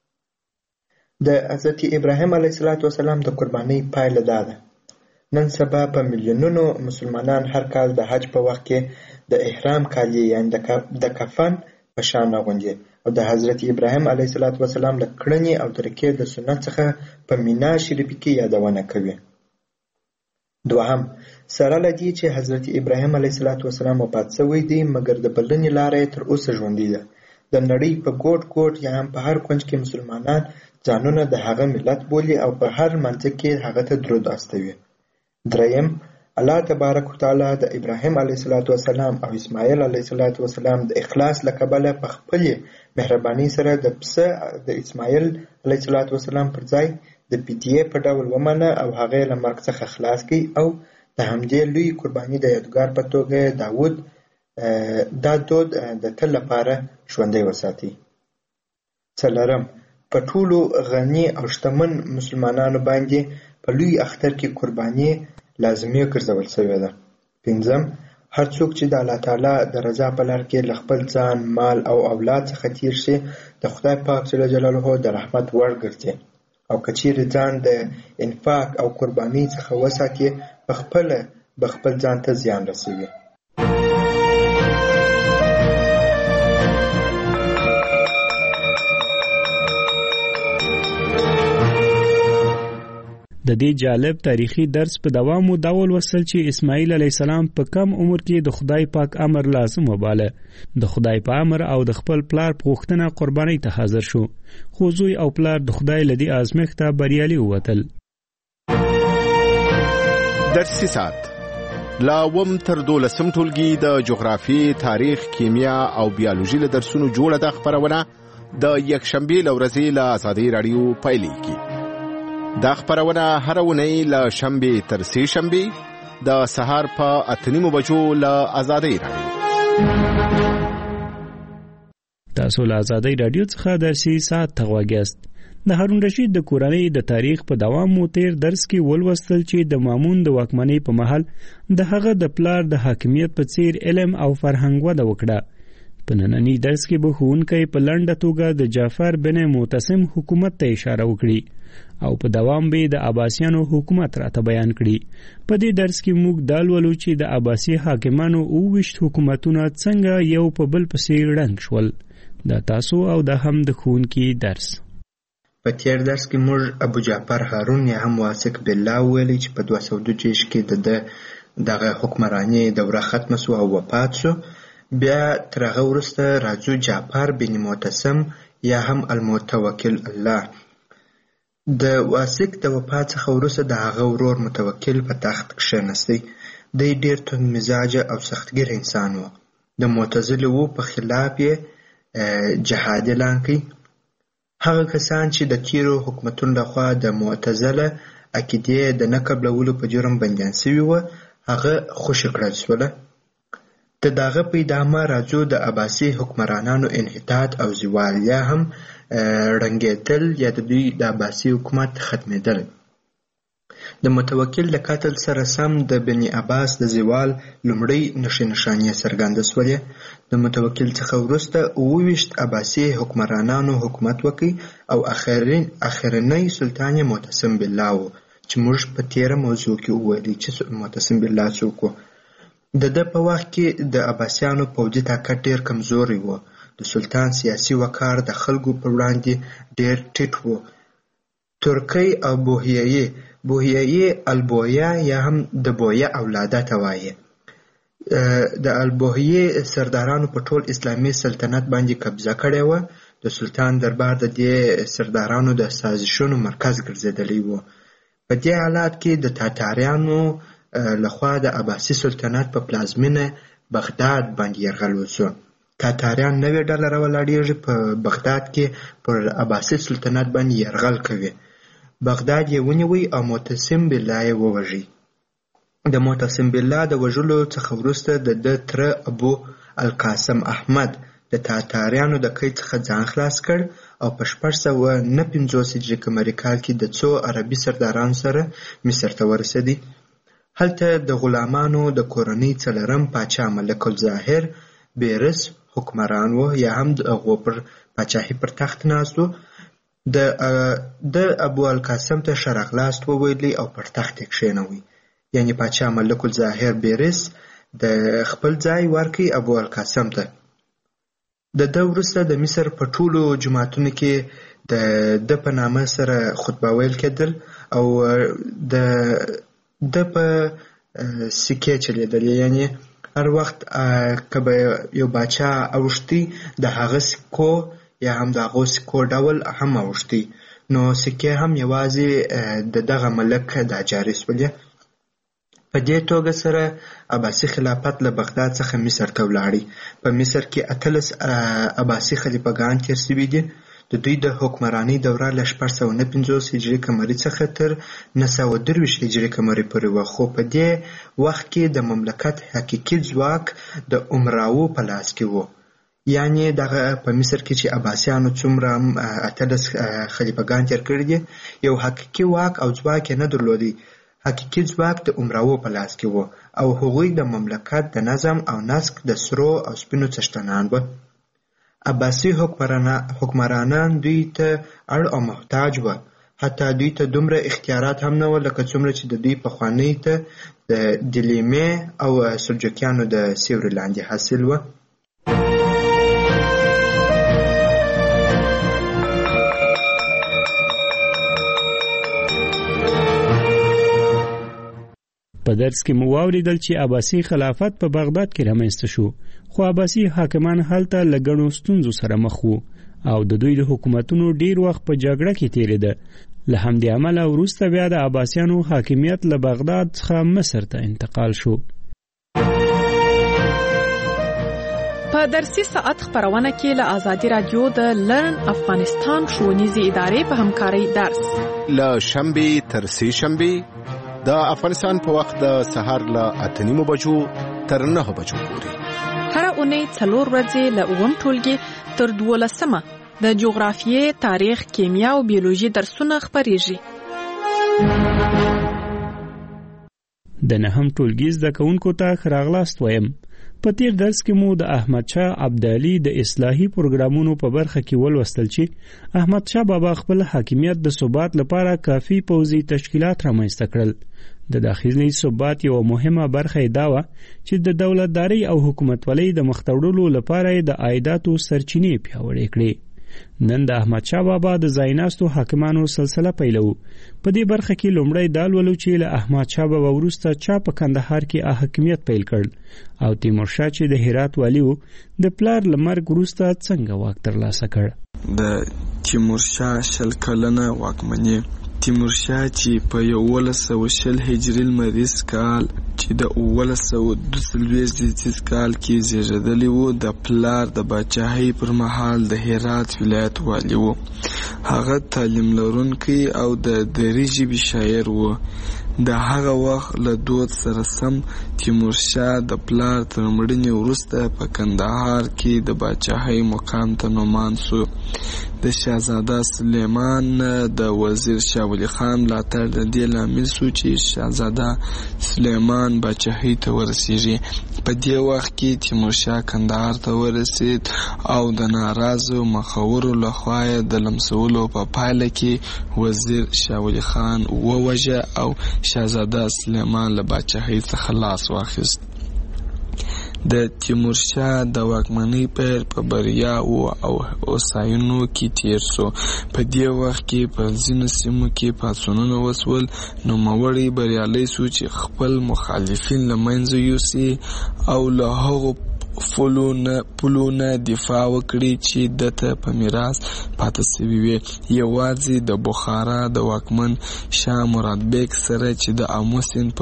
د حضرت ابراهیم علیه السلام د قربانۍ پایله دا ده. نن سبا په میلیونونو مسلمانان هر کال د حج په وخت کې د احرام کالي یعنی د کفن په شان اغوندي او د حضرت ابراهیم علیه السلام له کړنې او طریقې د سنت څخه په مینا شریفه کې یادونه کوي. دوهم، سره له دې چې حضرت ابراهیم علیه السلام وفات شوی دی مګر د بلنې لاره تر اوسه ژوندۍ ده. د نړۍ په ګوټ ګوټ یا هم په هر کونج کې مسلمانان ځانونه د هغه ملت بولي او په هر منځ کې هغه ته درود استوي. دریم، الله تبارک وتعالی د ابراهیم علیه السلام او اسماعیل علیه السلام د اخلاص له کبله په خپل مهرباني سره د پسه د اسماعیل علیه السلام پر ځای د فدیې په ډول ومنه او هغه له مرګ څخه خلاص کړي او د همدې لوی قرباني د یادګار په توګه دا دود د تل لپاره ژوندی وساتي. څلورم، په ټولو غني او شتمن مسلمانانو باندې په لوی اختر کې قرباني لازمي ګرځول شوې ده. پنځم، هر څوک چې د الله تعالی د رضا په لار کې له خپل ځان، مال او اولاد څخه تیر شي د خدای پاک جل جلاله د رحمت وړ ګرځي او که چیرې ځان د انفاق او قرباني څخه وساتي به خپل ځان ته زیان رسوي. د دې جالب تاریخي درس په دوام دا ولوستل چې اسماعیل علیه السلام په کم عمر کې د خدای پاک امر لازم وباله. د خدای په امر او د خپل پلار په غوښتنه قربانۍ ته حاضر شو، خو زوی او پلار د خدای له دې ازمېښته بریالي ووتل. درسي ساعت لا وم تر 12 ټولګي د جغرافي، تاریخ، کیمیا او بیولوژي له درسونو جوړه د خبرونه د یکشنبه لورځي له آزادۍ رادیو پایلیږي. دا خبرونه هر ونی له شنبه تر سه شنبه د سهار په 8:30 بجو له آزادۍ رادیو. تاسو له آزادۍ رادیو څخه درسي ساعت تغواګست. د هارون رشید د کورنۍ د تاریخ په دوام مو تیر درس کې ولوستل چې د مامون د واکمنۍ په محل د هغه د پلار د حاکمیت په څیر علم او فرهنګ وده وکړه. په نننی درس کې به ښوونکی په لنډه توګه د جعفر بن معتصم حکومت ته اشاره وکړي او په دوام به د عباسیانو حکومت راته بیان کړي. په دې درس کې موږ دا لولو چې د عباسي حاکمانو 28 حکومتونه څنګه یو په بل پسې ړنګ شول. دا تاسو او دا هم د ښوونکي درس. په تیر درس کې موږ ابو جعفر هارون یا هم واثق بالله ویلي چې په 226 کې دغه حکمرانی دوره ختمه سو او وفات شو. بیا تر هغه وروسته راځو جعفر بن معتصم یا هم المتوکل الله. د واثق د وفات څخه وروسته د هغه ورور متوکل په تخت کښېنستی. دی ډېر توند مزاجه او سختګیر انسان و. د معتزلو په خلاف یې جهاد اعلان کړ. هغه کسان چې د تیرو حکومتونو لخوا د معتزله عقیدې د نه قبلولو په جرم بندیان سوي وه هغه خوشي کړل سوله. د دغه په ادامه راځو د عباسي حکمرانانو انحطاط او زوال یا هم ړنګېدل یا د دوی د عباسي حکومت ختمېدل. د متوکل د قتل سره سم د بني عباس د زوال لومړۍ نښې نښانې څرګنده سولې. د متوکل څخه وروسته 28 عباسي حکمرانانو حکومت وکړ او اخرنی سلطان معتصم بالله و چې موږ په تیره موضوع کې وویلي چې معتصم بالله څوک و. د ده په وخت کې د عباسیانو پوځي طاقت ډېر کمزوری و. د سلطان سیاسي وقار د خلکو په وړاندې ډېر ټیټ و. ترکی او بوهیایي البویا یا هم د بویا اولاده ته وایي. د البوهیي سردارانو په ټول اسلامي سلطنت باندې قبضه کړې وه. د سلطان دربار د دې سردارانو د سازشونو مرکز ګرځېدلی و. په دې حالات کې د تاتاریانو لخوا د عباسي سلطنت په پلازمینه بغداد باندې یرغل وشو. تاتاریان نوې ډله راولاړېږي په بغداد کې پر عباسي سلطنت باندې یرغل کوي. بغداد یې ونیوی او معتصم بالله یې ووژي. د معتصم بالله د وژلو څخه وروسته د ده تره ابو القاسم احمد د تاتاریانو د قید څخه ځان خلاص کړ او په 659 هجري قمري کال کې د څو عربي سردارانو سره مصر ته ورسېدی. هلته د غلامانو د کورنۍ څلرم پاچا ملک الظاهر بیرس حکمران و یا هم د هغو پر پاچاهي پر تخت ناست و. د ابو القاسم ته ښه راغلاست وویلی او پر تخت یې کښېنوی. یعنې پاچا ملک الظاهر بیرس د خپل ځای ورکړي ابو القاسم ته. د ده وروسته د مصر په ټولو جوماتونو کې د ده په نامه سره خطبه ویل کېدل او د په سکې چلیدلې. یعنې هر وخت که به یو باچا اوښتي د هغه سکو یا هم د هغو سکو ډول هم اوښتي نو سکې هم یوازې د دغه ملک دا جاري سولې. په دې توګه سره عباسي خلافت له بغداد څخه مصر ته ولاړی. په مصر کې 18 عباسي خلیفګان تیر سوي دي. د دوی د حکمرانۍ دوره له 659 هجري قمري څخه تر 923 هجري قمري پورې وه. خو په دې وخت کې د مملکت حقیقي ځواک د امراو په لاس کې و. یعنې دغه په مصر کې چې عباسیانو څومره 18 خلیفګان تیر کړي دي یو حقیقي واک او ځواک یې نه درلودی. حقیقي ځواک د امراو په لاس کې و او هغوی د مملکت د نظم او نسق د سرو او سپینو څښتنان وه. عباسي حکمرانان دوی ته اړ او محتاج وه. حتی دوی ته دومره اختیارات هم نه وه لکه څومره چې د دوی پخوانۍ ته د دلیمې او سلجوکیانو د سیوري لاندې حاصل وه. په درس کې مو واوریدل چې عباسي خلافت په بغداد کې رامنځته شو خو عباسي حاکمان هلته له ګڼو ستونزو سره مخ وو او د دوی د حکومتونو ډیر وخت په جګړه کې تیریده. له همدې امله وروسته بیا د عباسیانو حاکمیت له بغداد څخه مصر ته انتقال شو. په درسي ساعت خبرونه کې له آزادي رادیو د لرن افغانستان ښوونیزې ادارې په همکارۍ درس له شنبې تر سې شنبې د افغانستان په وخت د سهار له 8:30 بجو تر 9 بجو پورې. هر اونۍ 4 ورځې له 9 ټولګي تر 12 د جغرافیې، تاریخ، کیمیا او بیولوژي درسونه خبرېږي. د 9 ټولګي زده کوونکو ته ښه راغلاست وایم. په تیر درس کې مو د احمد شاه ابدالي د اصلاحي پروګرامونو په برخه کې ولوستل چې احمد شاه بابا خپل حاکمیت د ثبات لپاره کافي پوځي تشکیلات رامنځته کړل د داخلي ثبات یو مهمه برخه دا و چې د دولتداري او حکومتولۍ د مخ لپاره د عایداتو سرچینې پیاوړې کړې نن د احمد شاه بابا د ځایناستو حاکمانو سلسله پیلو په دې برخه کې لومړی دا ولولو چې له احمد شاه بابا وروسته چا په کندهار کې حاکمیت پیل کړ او تیمور شاه چې د هرات والی و د پلار له مرګ وروسته څنګه واک ترلاسه کړ د تیمور شاه 10 کلنه واکمني تیمور شاه چې په 1120 هجري لمریز کال چې د 1942 کال کې زیږیدلی و د پلار د باچاهۍ پر مهال د هرات ولایت والی و هغه تعلیم لرونکی او د دري ژبې شاعر و د هغه وخت له دود سره سم تیمور شاه د پلار تر مړینې وروسته په کندهار کې د باچاهۍ مقام ته نومان سو د شاهزاده سلیمان د وزیر شاه ولی خان ملاتړ د دې لامل سو چې شاهزاده سلیمان باچاهۍ ته ورسیږي په دې وخت کې تیمور شاه کندهار ته ورسید او د ناراضو مخورو لخوا د لمسولو په پایله کې وزیر شاه ولی خان ووژه او شاهزاده سلیمان له باچاهۍ څخه لاس واخیست د تیمور شاه د واکمنۍ پیر په بریا او اوساینو کې تیر سو په دې وخت کې په ځینو سیمو کې پاڅونونه وسول نو موري بریالي سو چې خپل مخالفین له منځه یوسي او له هغو پلونه دفاع وکړي چې دته په میراث پاتې سوي وي یوازې د بخارا د واکمن شاه مراد بیگ سره چې د آمو سیند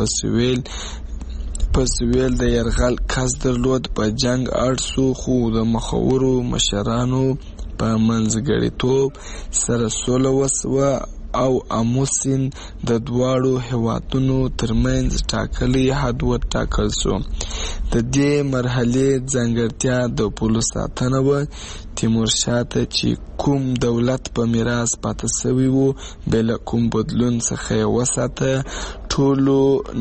په سویل د یرغل کس درلود په جنگ اړ سو خو د مخورو مشرانو په منځګړیتوب سره سوله وسوه او آمو سیند د دواړو هیوادونو ترمنځ ټاکلی حد وټاکل سو د دې مرحلې ځانګړتیا د پولو ساتنه وه تیمور شاه ته چې کوم دولت په میراث پاتې سوی و بې له کوم بدلون څخه یې وساته ټولو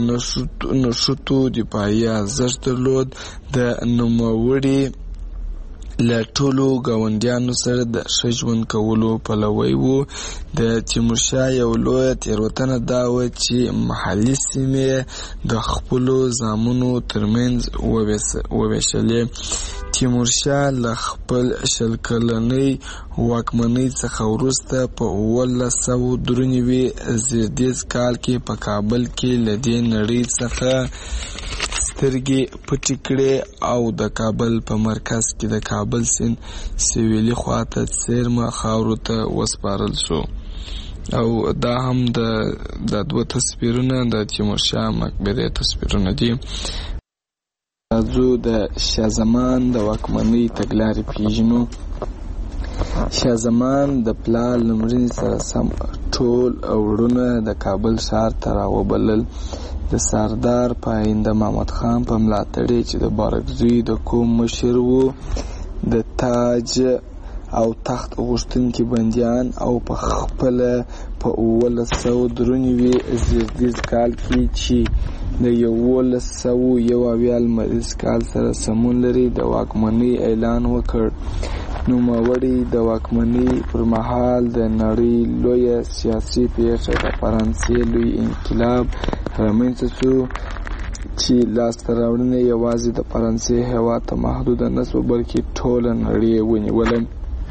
نښتو دفاعي ارزښت درلود د نوموړي له ټولو ګاونډیانو سره د ښه ژوند کولو پلوی و د تیمور شاه یو لویه تېروتنه دا وه چې محلي سیمې د خپلو زامنو ترمنځ وویشلې تیمور شاه له خپل 10 کلنۍ واکمنۍ څخه وروسته په 1993 زیږدیز کال کې په کابل کې له دې نړۍ څخه سترګې پټې کړې او د کابل په مرکز کې د کابل سیند سویلي خواته څیرمه خاورو ته وسپارل شو او دا هم د 2 تصویرونه د تیمور شاه مقبرې تصویرونه دي راځو د شاه زمان د واکمنۍ تګلارې پیژنو شاه زمان د پلار له مړینې سره سم ټول وروڼه د کابل ښار ته راوبلل د سردار پاینده محمد خان په ملاتړ چې د بارکزوی د کوم مشر و د تاج او تخت غوښتونکي بندیان او په خپل په 1993 زیږدیز کال کې چې د 1901 لمریز کال سره سمون لري د واکمنۍ اعلان وکړ نوموړي د واکمنۍ پر مهال د نړۍ لویه سیاسي پیښه د فرانسې لوی انقلاب رامنځته شو چې لاسته راوړنې یوازې د فرانسې هېواد ته محدوده نه سوه بلکې ټوله نړۍ ونیوله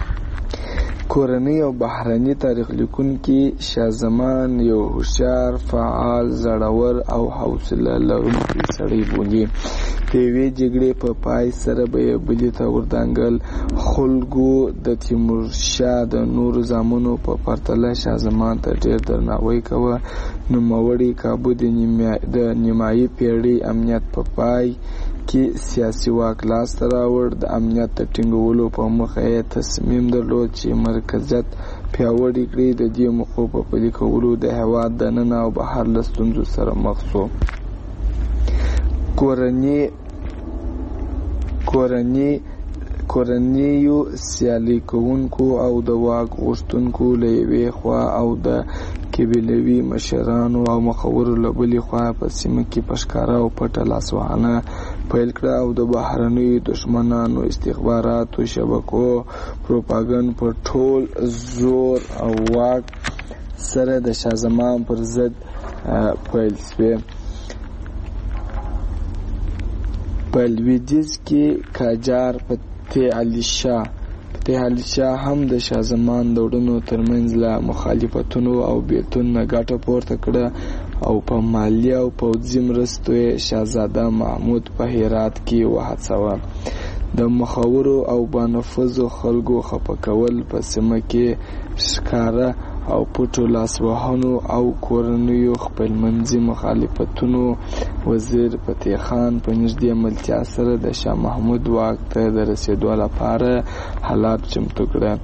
کورنۍ او بهرني تاریخ لیکونکي شاه زمان یو هوښیار فعال زړور او حوصله لرونکی سړی بولي د یوې جګړې په پای سره به یې بلې ته وردانګل خلکو د تیمور شاه د نورو زامنو په پرتله شاه زمان ته ډېر درناوی کوه نوموړي کابو د نیمایي پیړۍ امنیت په پای کې سیاسي واک لاسته راوړ د امنیت د ټینګولو په موخه یې تصمیم درلود چې مرکزیت پیاوړی کړي د دې موخو په پلي کولو د هېواد دننه او بهر له ستونزو سره مخ شو کورنیو سیالي کوونکو او د واک غوښتونکو له یوې خوا او د قبیلوي مشرانو او مخورو له بلې خوا په سیمه کې په ښکاره او پټه لاسوهنه پیل کړه او د بهرنیو دښمنانو استخباراتو شبکو پروپاګند په ټول زور او واک سره د شاه زمان پر ضد پیل شوې. په لویدیځ کې قاجار فتح علي شاه هم د شاه زمان د وړونو ترمنځ له مخالفتونو او بیلتون نه ګټه پورته کړه او په مالیه او پوځي مرستو یې شاهزاده محمود په هرات کې وهڅاوه. د مخورو او بانفوذو خلکو خفه کول په سیمه کې ښکاره او پټو لاسوهنو او کورنیو خپلمنځي مخالفتونو وزیر فتح خان په نږدې ملتیا سره د شاه محمود واک ته د رسېدو لپاره حالات چمتو کړه.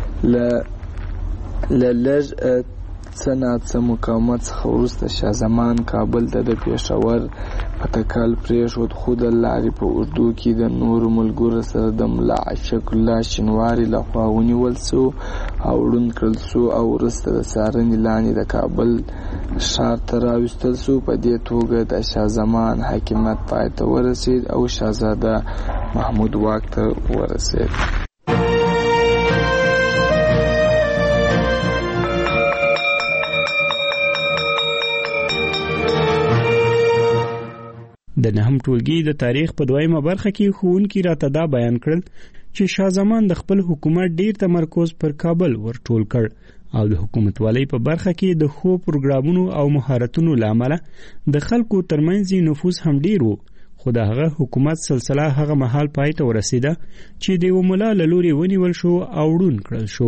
له لږ څه ناڅه مقاومت څخه وروسته شاه زمان کابل ته د پېښور په تکل پرېښود، خو د لارې په اوږدو کې د نورو ملګرو سره د ملا عاشق الله شینواري لخوا ونیول سو او ړوند کړل سو او وروسته د څارنې لاندې د کابل ښار ته راوستل سو. په دې توګه د شاه زمان حاکمیت پای ته ورسېد او شاهزاده محمود واک ته ورسېد. د نهم ټولګي د تاریخ په دویمه برخه کې ښوونکي راته دا بیان کړل چې شاه زمان د خپل حکومت ډیر تمرکز پر کابل ورټول کړ او د حکومتوالۍ په برخه کې د ښو پروګرامونو او مهارتونو له امله د خلکو ترمنځ نفوذ هم ډیر و. خو د هغه حکومت سلسله هغه مهال پای ته ورسېده چې د یوه ملا له لورې ونیول شو او ړوند کړل شو.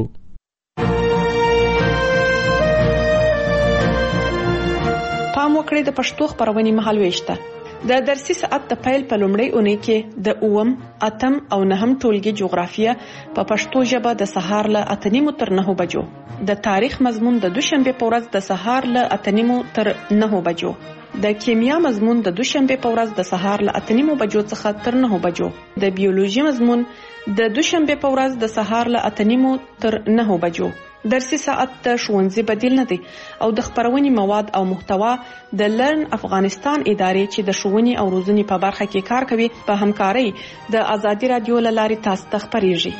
پام وکړئ د پښتو خپرونې مهالوېش ته. د درسي ساعت د پیل په لومړۍ اونۍ کې د 8م، 8م او 9م ټولګي جغرافیه په پښتو ژبه د سهار له 8:30 تر 9 بجو، د تاریخ مضمون د دوشنبه په ورځ د سهار له 8:30 تر 9 بجو، د کیمیا مضمون د دوشنبه په ورځ د سهار له 8:30 بجو څخه تر 9 بجو، د بیولوژي مضمون د دوشنبه په ورځ د سهار له 8:30 تر 9 بجو. درسي ساعت د ښوونځي بدیل نه دی او د خپرونې مواد او محتوا د لرن افغانستان ادارې چې د ښوونې او روزنې په برخه کې کار کوي په همکارۍ د ازادي رادیو له لارې تاسو ته خپریږي.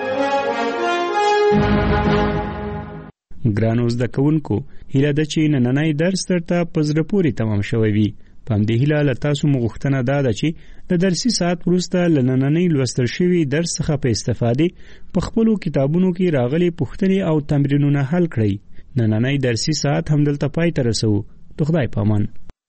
ګرانو زده کوونکو، هیله ده چې نننی درس درته په زړه پورې تمام شوی وي. په همدې هیله له تاسو مو غوښتنه دا ده چې د درسي ساعت وروسته له نننۍ لوستل شوي درس څخه په استفادې په خپلو کتابونو کې راغلي پوښتنې او تمرینونه حل کړئ. نننۍ درسي ساعت همدلته پای ته رسوو. د خدای په امان.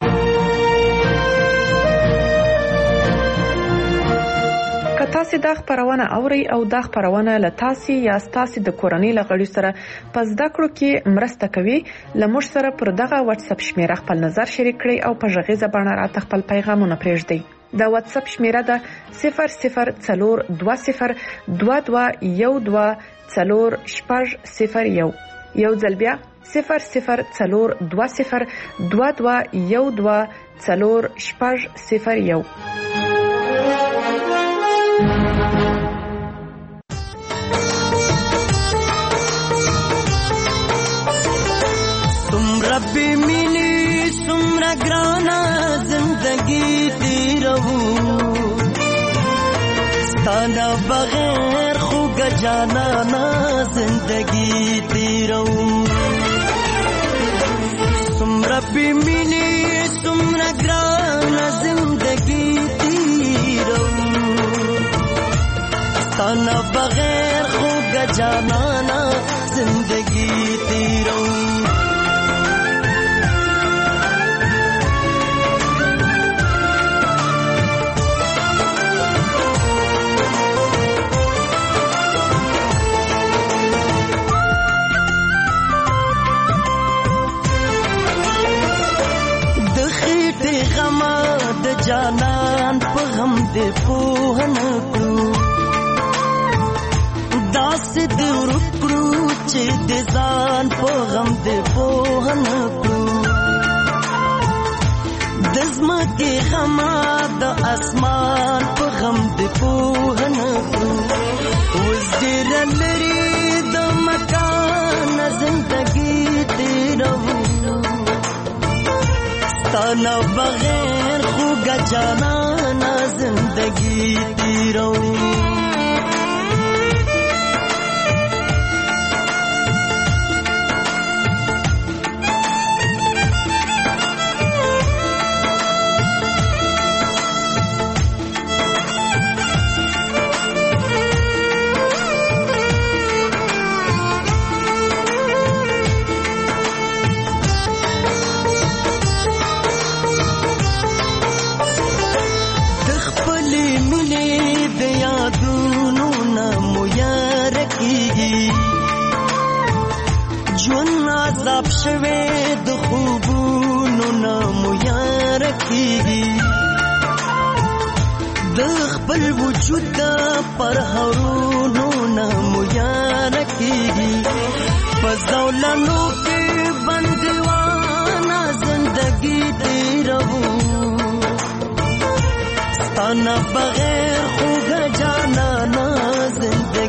که تاسو دا خبرونه اورئ او دا خبرونه له تاسو یا تاسو د کورنۍ لغړي سره په زده کړو کې مرسته کوي، لمر سره پر دغه واتس اپ شمیره خپل نظر شریک کړئ او په ژغیزه باندې راته خپل پیغامونه پرېږدئ. دا واتس اپ شمیره ده 004212124001. یو ځل بیا 004212124001. ربی مینی سمرا گرانا زندگی تیرہو ستانا بغیر خوگ جانا نا زندگی تیرہو ربی مینی سمرا گرانا زندگی تیرہو ستانا بغیر خوگ جانا نا زندگی تیرہو جانان په غم دې پوهن کړو داس دې ورکړو چې دې ځان په غم دې پوهن کړو د زمکه غم د اسمان په غم دې پوهن کړو وزګر لري د مکان زندګي دې تیرو ستانا بغیر خوگا جانانا زندگی تیرو عذاب شوه د خوبونو نامو یار کیږي د خپل وجود پر هرونو نامو یار کیږي فزولانو کې بندوانه زندگی تیرو ستانا بغیر خوګه جانا نا زندگی